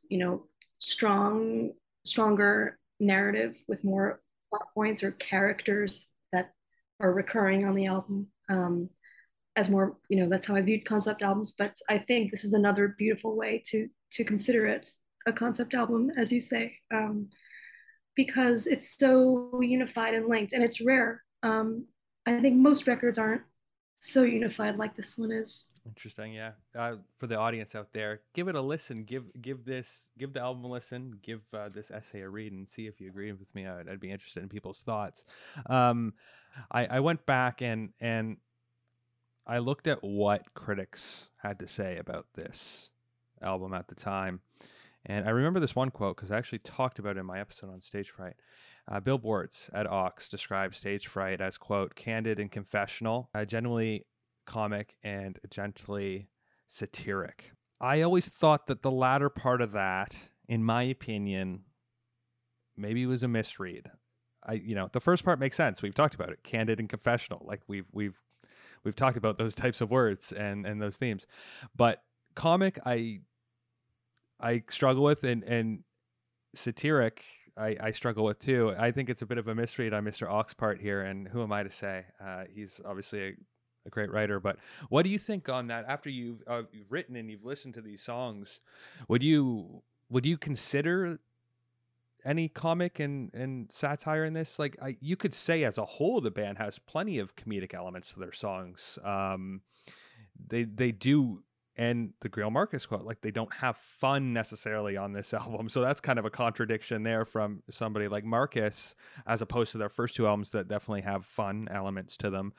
stronger narrative with more plot points or characters that are recurring on the album, as more, that's how I viewed concept albums. But I think this is another beautiful way to consider it a concept album, as you say, because it's so unified and linked, and it's rare. I think most records aren't so unified like this one is. Interesting, yeah. For the audience out there, give it a listen. Give the album a listen. Give this essay a read and see if you agree with me. I'd be interested in people's thoughts. I went back and I looked at what critics had to say about this album at the time, and I remember this one quote because I actually talked about it in my episode on Stage Fright. Bill Boards at Ox described Stage Fright as, quote, candid and confessional, genuinely comic and gently satiric. I always thought that the latter part of that, in my opinion, maybe was a misread. The first part makes sense. We've talked about it, candid and confessional. Like we've talked about those types of words and those themes. But comic, I struggle with, and satiric, I struggle with too. I think it's a bit of a misread on Mr. Ox part here, and who am I to say? He's obviously a great writer, but what do you think on that? After you've written and you've listened to these songs, would you consider any comic and satire in this? Like, you could say as a whole, the band has plenty of comedic elements to their songs. They do. And the Greil Marcus quote, like, they don't have fun necessarily on this album. So that's kind of a contradiction there from somebody like Marcus, as opposed to their first two albums that definitely have fun elements to them.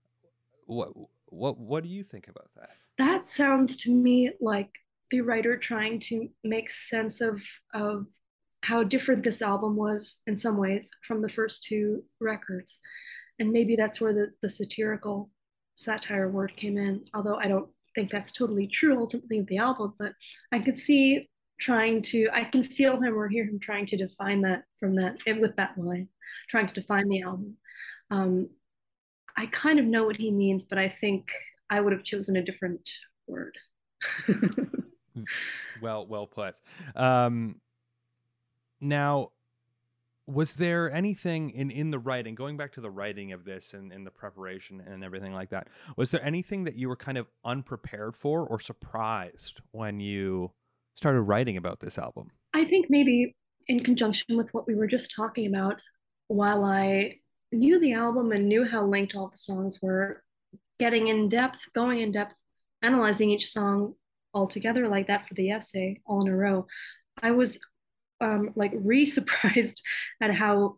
What do you think about that? That sounds to me like the writer trying to make sense of how different this album was in some ways from the first two records. And maybe that's where the satirical satire word came in, although I don't think that's totally true ultimately of the album, but I could see I can feel him or hear him trying to define that with that line, trying to define the album. I kind of know what he means, but I think I would have chosen a different word. Well put. Now, was there anything in the writing, going back to the writing of this and in the preparation and everything like that, was there anything that you were kind of unprepared for or surprised when you started writing about this album? I think maybe in conjunction with what we were just talking about, while I knew the album and knew how linked all the songs were, going in depth, analyzing each song all together like that for the essay all in a row, I was like re-surprised at how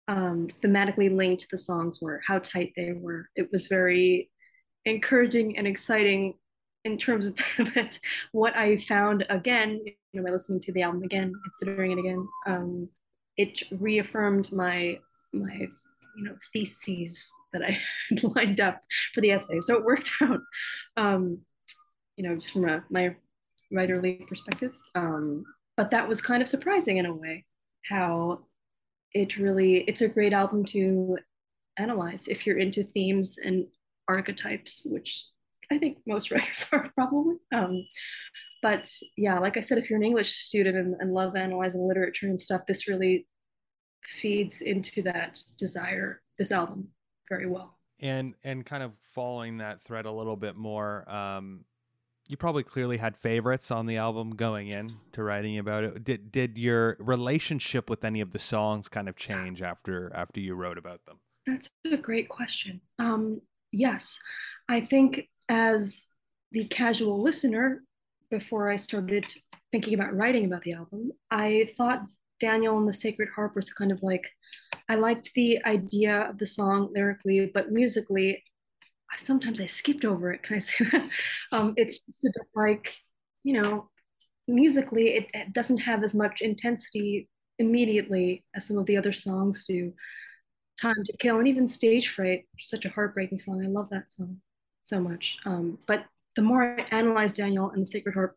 thematically linked the songs were, how tight they were. It was very encouraging and exciting in terms of that. What I found again, by listening to the album again, considering it again, it reaffirmed my theses that I had lined up for the essay. So it worked out. Um, just from my writerly perspective. But that was kind of surprising in a way, how it's a great album to analyze if you're into themes and archetypes, which I think most writers are probably. But yeah, like I said, if you're an English student and love analyzing literature and stuff, this really feeds into that desire, this album, very well. And kind of following that thread a little bit more, you probably clearly had favorites on the album going in to writing about it. Did your relationship with any of the songs kind of change after you wrote about them? That's a great question. Yes, I think as the casual listener, before I started thinking about writing about the album, I thought Daniel and the Sacred Harp was kind of like, I liked the idea of the song lyrically, but musically, sometimes I skipped over it. Can I say that? It's just a bit like, you know, musically, it doesn't have as much intensity immediately as some of the other songs do. Time to Kill, and even Stage Fright, such a heartbreaking song. I love that song so much. But the more I analyzed Daniel and the Sacred Harp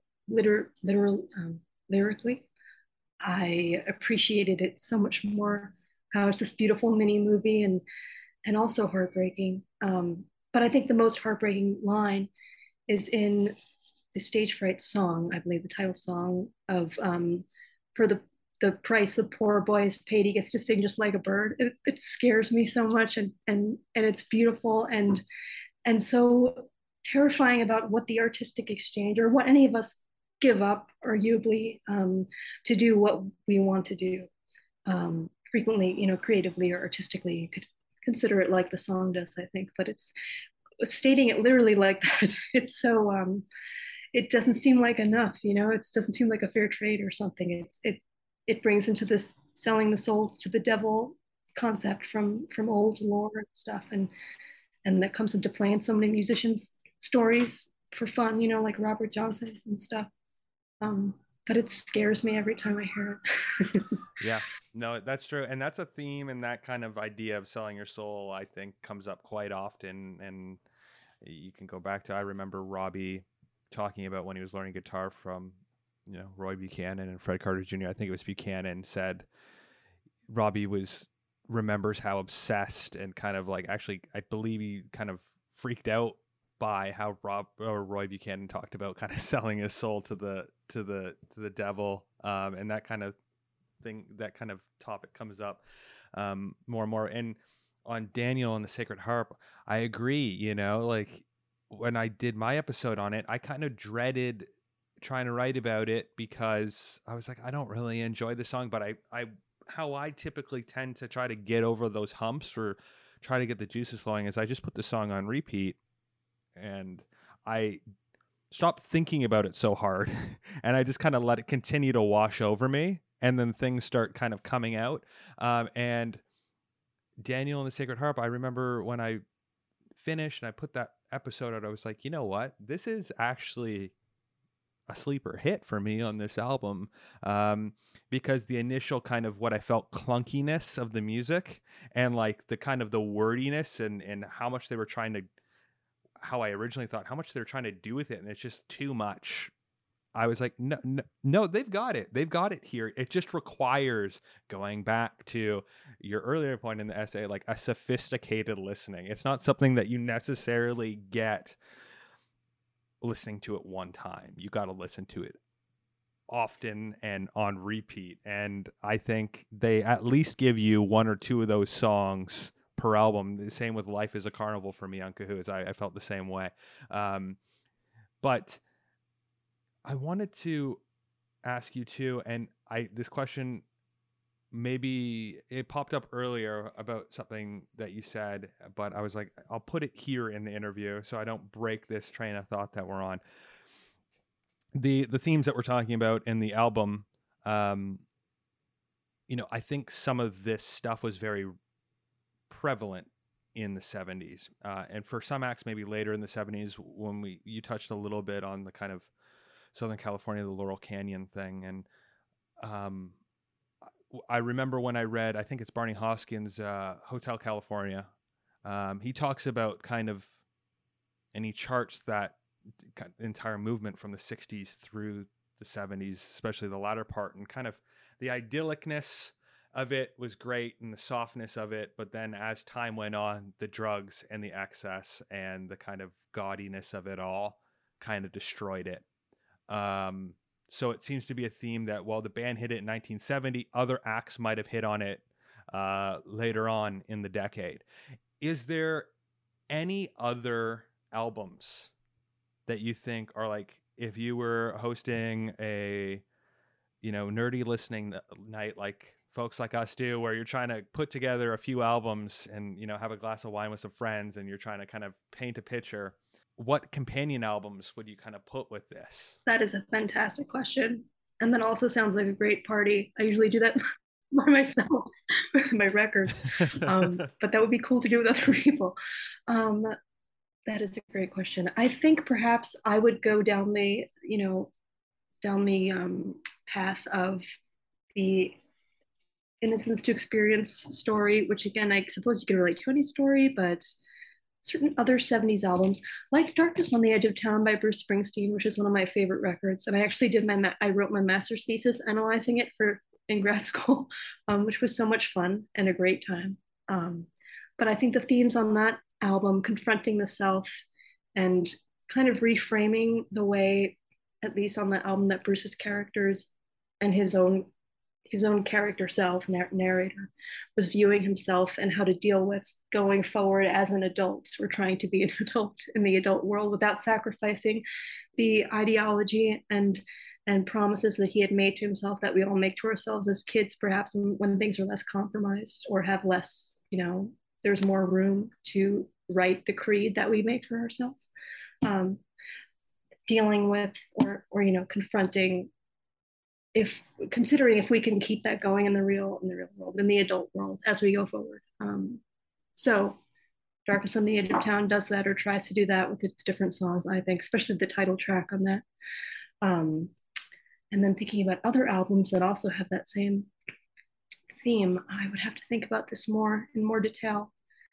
lyrically, I appreciated it so much more. How it's this beautiful mini movie and also heartbreaking. But I think the most heartbreaking line is in the Stage Fright song, I believe the title song of for the price the poor boy is paid, he gets to sing just like a bird. It scares me so much, and it's beautiful and so terrifying about what the artistic exchange or what any of us give up, arguably, to do what we want to do. Frequently, creatively or artistically, you could consider it like the song does, I think, but it's stating it literally like that. It's so it doesn't seem like enough, it doesn't seem like a fair trade or something. It brings into this selling the soul to the devil concept from old lore and stuff, and that comes into play in so many musicians' stories for fun, like Robert Johnson's and stuff. But it scares me every time I hear it. Yeah, no, that's true. And that's a theme, and that kind of idea of selling your soul, I think, comes up quite often. And you can go back to, I remember Robbie talking about when he was learning guitar from, Roy Buchanan and Fred Carter Jr. I think it was Buchanan said Robbie remembers how obsessed and kind of like, actually, I believe he kind of freaked out by how Roy Buchanan talked about kind of selling his soul to the devil, and that kind of thing, that kind of topic comes up more and more. And on Daniel and the Sacred Harp, I agree. Like when I did my episode on it, I kind of dreaded trying to write about it because I was like, I don't really enjoy the song, but how I typically tend to try to get over those humps or try to get the juices flowing is I just put the song on repeat and I stopped thinking about it so hard and I just kind of let it continue to wash over me, and then things start kind of coming out. And Daniel and the Sacred Harp, I remember when I finished and I put that episode out, I was like, you know what? This is actually a sleeper hit for me on this album, because the initial kind of what I felt clunkiness of the music and like the kind of the wordiness and how much they were trying to, how I originally thought, how much they were trying to do with it, and it's just too much. I was like, no, they've got it. They've got it here. It just requires, going back to your earlier point in the essay, like a sophisticated listening. It's not something that you necessarily get listening to it one time. You got to listen to it often and on repeat. And I think they at least give you one or two of those songs per album. The same with Life is a Carnival for me on Cahoots. I felt the same way. But I wanted to ask you too, and this question, maybe it popped up earlier about something that you said, but I was like, I'll put it here in the interview so I don't break this train of thought that we're on. The themes that we're talking about in the album, I think some of this stuff was very prevalent in the 70s. And for some acts, maybe later in the 70s, when you touched a little bit on the kind of Southern California, the Laurel Canyon thing. And I remember when I read, I think it's Barney Hoskins' Hotel California. He talks about and he charts that entire movement from the 60s through the 70s, especially the latter part, and kind of the idyllicness of it was great and the softness of it. But then as time went on, the drugs and the excess and the kind of gaudiness of it all kind of destroyed it. So it seems to be a theme that while the band hit it in 1970, other acts might have hit on it later on in the decade. Is there any other albums that you think are like, if you were hosting a, nerdy listening night like folks like us do, where you're trying to put together a few albums and, have a glass of wine with some friends and you're trying to kind of paint a picture, what companion albums would you kind of put with this? That is a fantastic question. And that also sounds like a great party. I usually do that by myself with my records. But that would be cool to do with other people. That is a great question. I think perhaps I would go down the, path of the Innocence to Experience story, which again, I suppose you could relate to any story, but certain other 70s albums, like Darkness on the Edge of Town by Bruce Springsteen, which is one of my favorite records. And I actually I wrote my master's thesis analyzing it in grad school, which was so much fun and a great time. But I think the themes on that album, confronting the self and kind of reframing the way, at least on that album, that Bruce's characters and his own character self, narrator, was viewing himself and how to deal with going forward as an adult, or trying to be an adult in the adult world without sacrificing the ideology and promises that he had made to himself, that we all make to ourselves as kids, perhaps when things are less compromised or have less, there's more room to write the creed that we make for ourselves. Dealing with or confronting, considering if we can keep that going in the real world, in the adult world, as we go forward. So Darkness on the Edge of Town does that, or tries to do that with its different songs, I think, especially the title track on that. And then thinking about other albums that also have that same theme, I would have to think about this in more detail.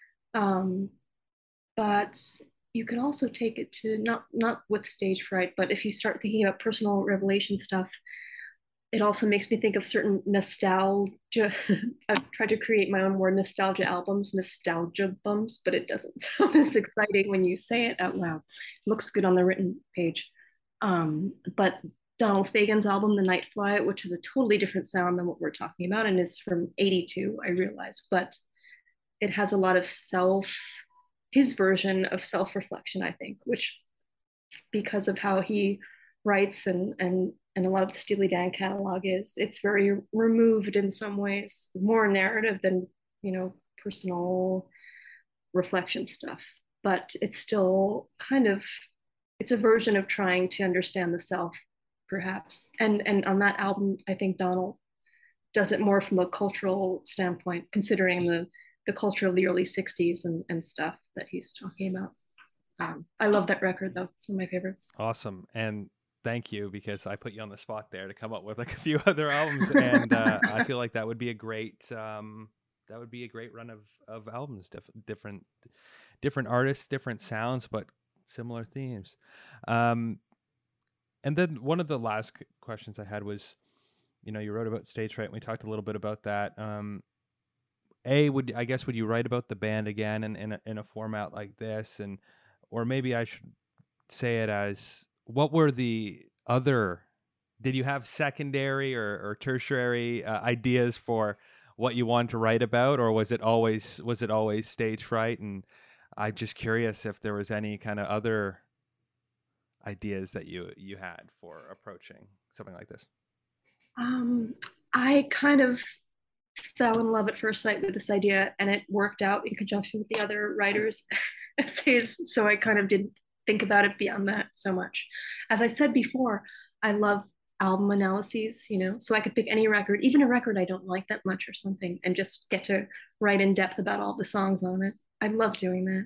But you can also take it to not with Stage Fright, but if you start thinking about personal revelation stuff, it also makes me think of certain nostalgia. I've tried to create my own more nostalgia albums, nostalgia bums, but it doesn't sound as exciting when you say it out loud. It looks good on the written page. But Donald Fagen's album, The Night Flight, which has a totally different sound than what we're talking about and is from 82, I realize, but it has a lot of his version of self-reflection, I think, which, because of how he writes and a lot of the Steely Dan catalog it's very removed in some ways, more narrative than, personal reflection stuff. But it's still it's a version of trying to understand the self, perhaps. And on that album, I think Donald does it more from a cultural standpoint, considering the culture of the early 60s and stuff that he's talking about. I love that record, though. It's one of my favorites. Awesome. And thank you, because I put you on the spot there to come up with like a few other albums. And I feel like that would be a great run of albums, different artists, different sounds, but similar themes. And then one of the last questions I had was, you wrote about Stage Fright, and we talked a little bit about that. Would you write about the band again in a format like this? Or maybe I should say it as, what were the other, did you have secondary or tertiary ideas for what you wanted to write about, or was it always Stage Fright? And I'm just curious if there was any kind of other ideas that you had for approaching something like this. I kind of fell in love at first sight with this idea, and it worked out in conjunction with the other writers' essays. So I kind of didn't think about it beyond that so much. As I said before, I love album analyses, so I could pick any record, even a record I don't like that much or something, and just get to write in depth about all the songs on it. I love doing that.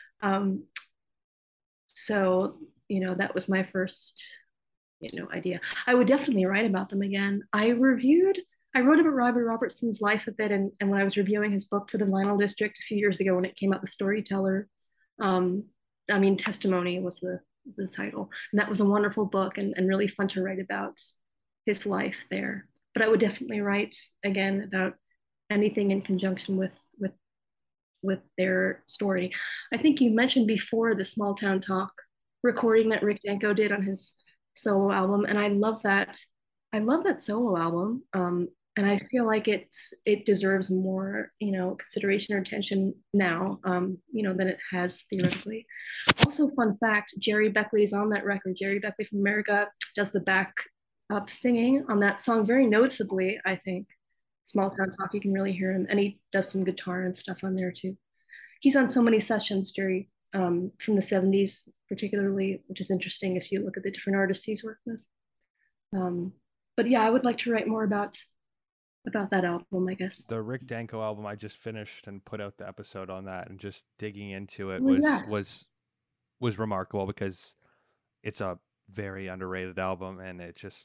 So, that was my first, idea. I would definitely write about them again. I wrote about Robbie Robertson's life a bit, and when I was reviewing his book for the Vinyl District a few years ago when it came out, The Storyteller, Testimony was the title. And that was a wonderful book and really fun to write about his life there. But I would definitely write again about anything in conjunction with their story. I think you mentioned before the Small Town Talk recording that Rick Danko did on his solo album, and I love that solo album. And I feel like it deserves more, consideration or attention now, than it has theoretically. Also, fun fact: Jerry Beckley is on that record. Jerry Beckley from America does the backup singing on that song very noticeably. I think Small Town Talk, you can really hear him, and he does some guitar and stuff on there too. He's on so many sessions, Jerry, from the '70s, particularly, which is interesting if you look at the different artists he's worked with. But yeah, I would like to write more about that album, I guess. The Rick Danko album, I just finished and put out the episode on that, and just digging into it was remarkable because it's a very underrated album, and it just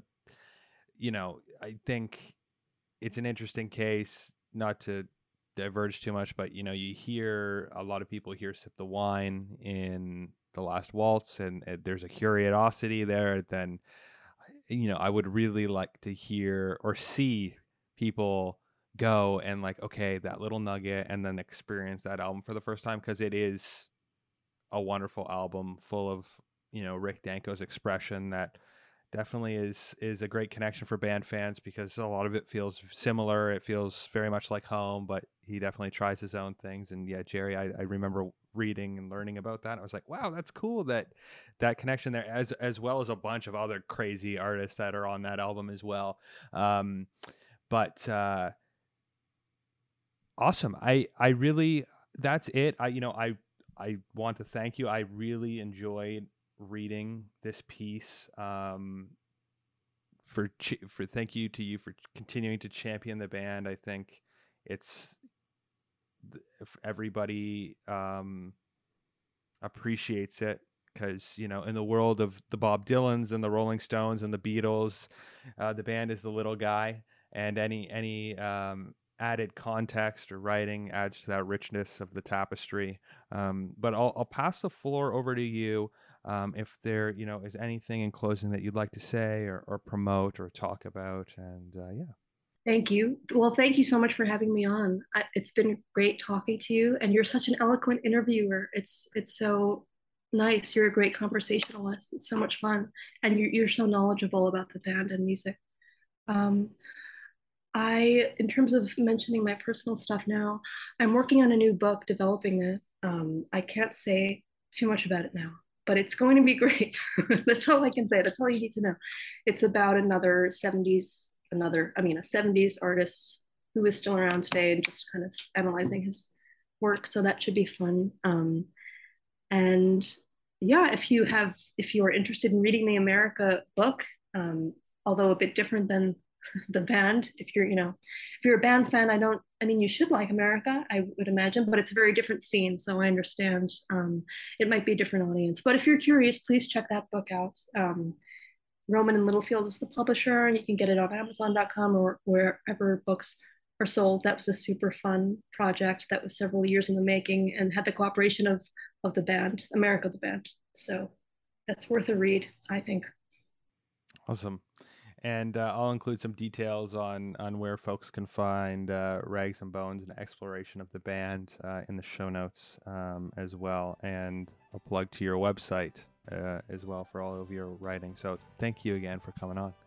I think it's an interesting case, not to diverge too much, but you hear a lot of people hear Sip the Wine in The Last Waltz, and there's a curiosity there. Then I would really like to hear or see people go and okay, that little nugget, and then experience that album for the first time, because it is a wonderful album full of Rick Danko's expression that definitely is a great connection for band fans, because a lot of it feels similar. It feels very much like home, but he definitely tries his own things. And yeah, Jerry, I remember reading and learning about that. I was like, wow, that's cool, that connection there, as well as a bunch of other crazy artists that are on that album as well. But awesome. I really, that's it. I want to thank you. I really enjoyed reading this piece. For thank you to you for continuing to champion the band. I think it's, if everybody appreciates it, because in the world of the Bob Dylans and the Rolling Stones and the Beatles, the band is the little guy, and any added context or writing adds to that richness of the tapestry. But I'll pass the floor over to you. If there is anything in closing that you'd like to say or promote or talk about, and yeah. Thank you. Well, thank you so much for having me on. It's been great talking to you, and you're such an eloquent interviewer. It's so nice. You're a great conversationalist. It's so much fun, and you're so knowledgeable about the band and music. In terms of mentioning my personal stuff now, I'm working on a new book, developing it. I can't say too much about it now, but it's going to be great. That's all I can say. That's all you need to know. It's about a 70s artist who is still around today, and just kind of analyzing his work. So that should be fun. And yeah, if you are interested in reading the America book, although a bit different than the band, if you're a band fan, you should like America, I would imagine, but it's a very different scene. So I understand it might be a different audience. But if you're curious, please check that book out. Rowman and Littlefield is the publisher, and you can get it on Amazon.com or wherever books are sold. That was a super fun project that was several years in the making and had the cooperation of the band, America the band. So that's worth a read, I think. Awesome. And I'll include some details on where folks can find Rags and Bones and exploration of the band in the show notes as well, and a plug to your website as well for all of your writing. So thank you again for coming on.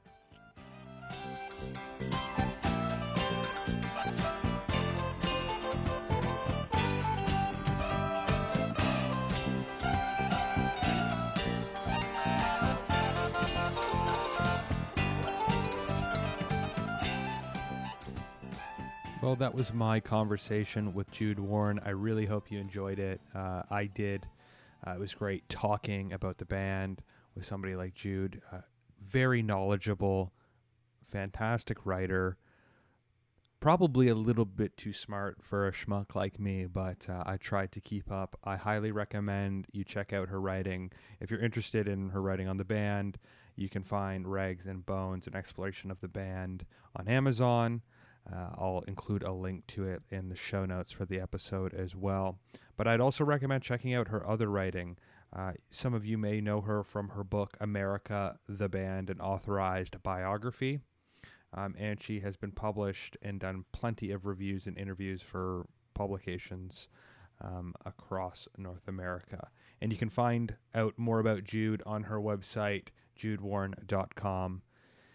Well, that was my conversation with Jude Warren. I really hope you enjoyed it. I did. It was great talking about the band with somebody like Jude. very knowledgeable, fantastic writer. Probably a little bit too smart for a schmuck like me, but I tried to keep up. I highly recommend you check out her writing. If you're interested in her writing on the band, you can find Rags and Bones, an exploration of the band, on Amazon. I'll include a link to it in the show notes for the episode as well. But I'd also recommend checking out her other writing. Some of you may know her from her book, America, the Band, an authorized biography. And she has been published and done plenty of reviews and interviews for publications across North America. And you can find out more about Jude on her website, judewarren.com.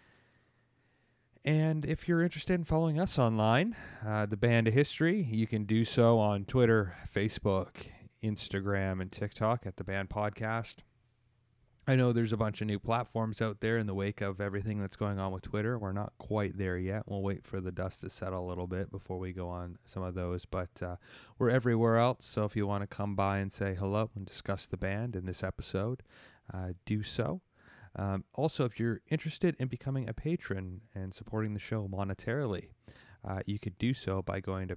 And if you're interested in following us online, the Band of History, you can do so on Twitter, Facebook, Instagram, and TikTok at the Band Podcast. I know there's a bunch of new platforms out there in the wake of everything that's going on with Twitter. We're not quite there yet. We'll wait for the dust to settle a little bit before we go on some of those. But we're everywhere else, so if you want to come by and say hello and discuss the band in this episode, do so. Also, if you're interested in becoming a patron and supporting the show monetarily, you could do so by going to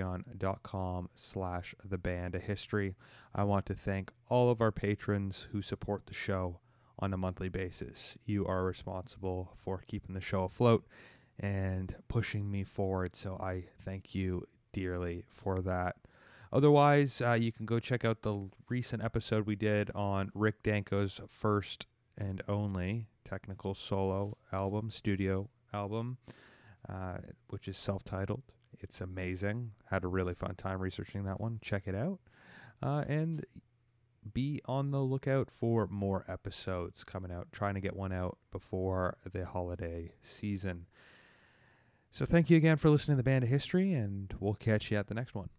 patreon.com/thebandofhistory. I want to thank all of our patrons who support the show on a monthly basis. You are responsible for keeping the show afloat and pushing me forward, so I thank you dearly for that. Otherwise, you can go check out the recent episode we did on Rick Danko's first and only technical solo album, studio album, which is self-titled. It's amazing. Had a really fun time researching that one. Check it out. And be on the lookout for more episodes coming out. Trying to get one out before the holiday season. So thank you again for listening to the Band of History, and we'll catch you at the next one.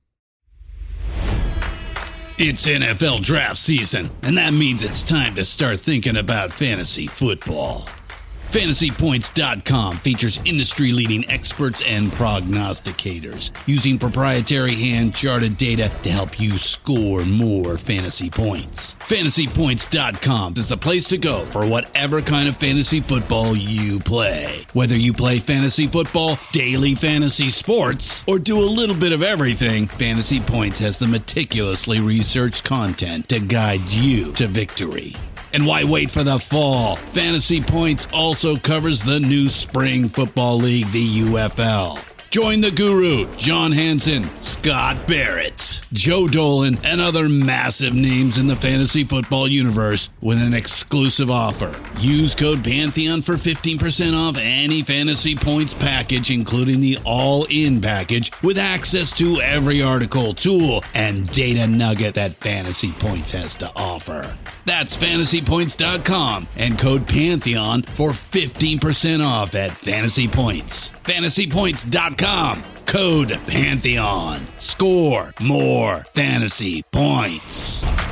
It's NFL draft season, and that means it's time to start thinking about fantasy football. FantasyPoints.com features industry-leading experts and prognosticators using proprietary hand-charted data to help you score more fantasy points. FantasyPoints.com is the place to go for whatever kind of fantasy football you play. Whether you play fantasy football, daily fantasy sports, or do a little bit of everything, Fantasy Points has the meticulously researched content to guide you to victory. And why wait for the fall? Fantasy Points also covers the new spring football league, the UFL. Join the guru, John Hansen, Scott Barrett, Joe Dolan, and other massive names in the fantasy football universe with an exclusive offer. Use code Pantheon for 15% off any Fantasy Points package, including the all-in package, with access to every article, tool, and data nugget that Fantasy Points has to offer. That's FantasyPoints.com and code Pantheon for 15% off at Fantasy Points. FantasyPoints.com, code Pantheon. Score more fantasy points.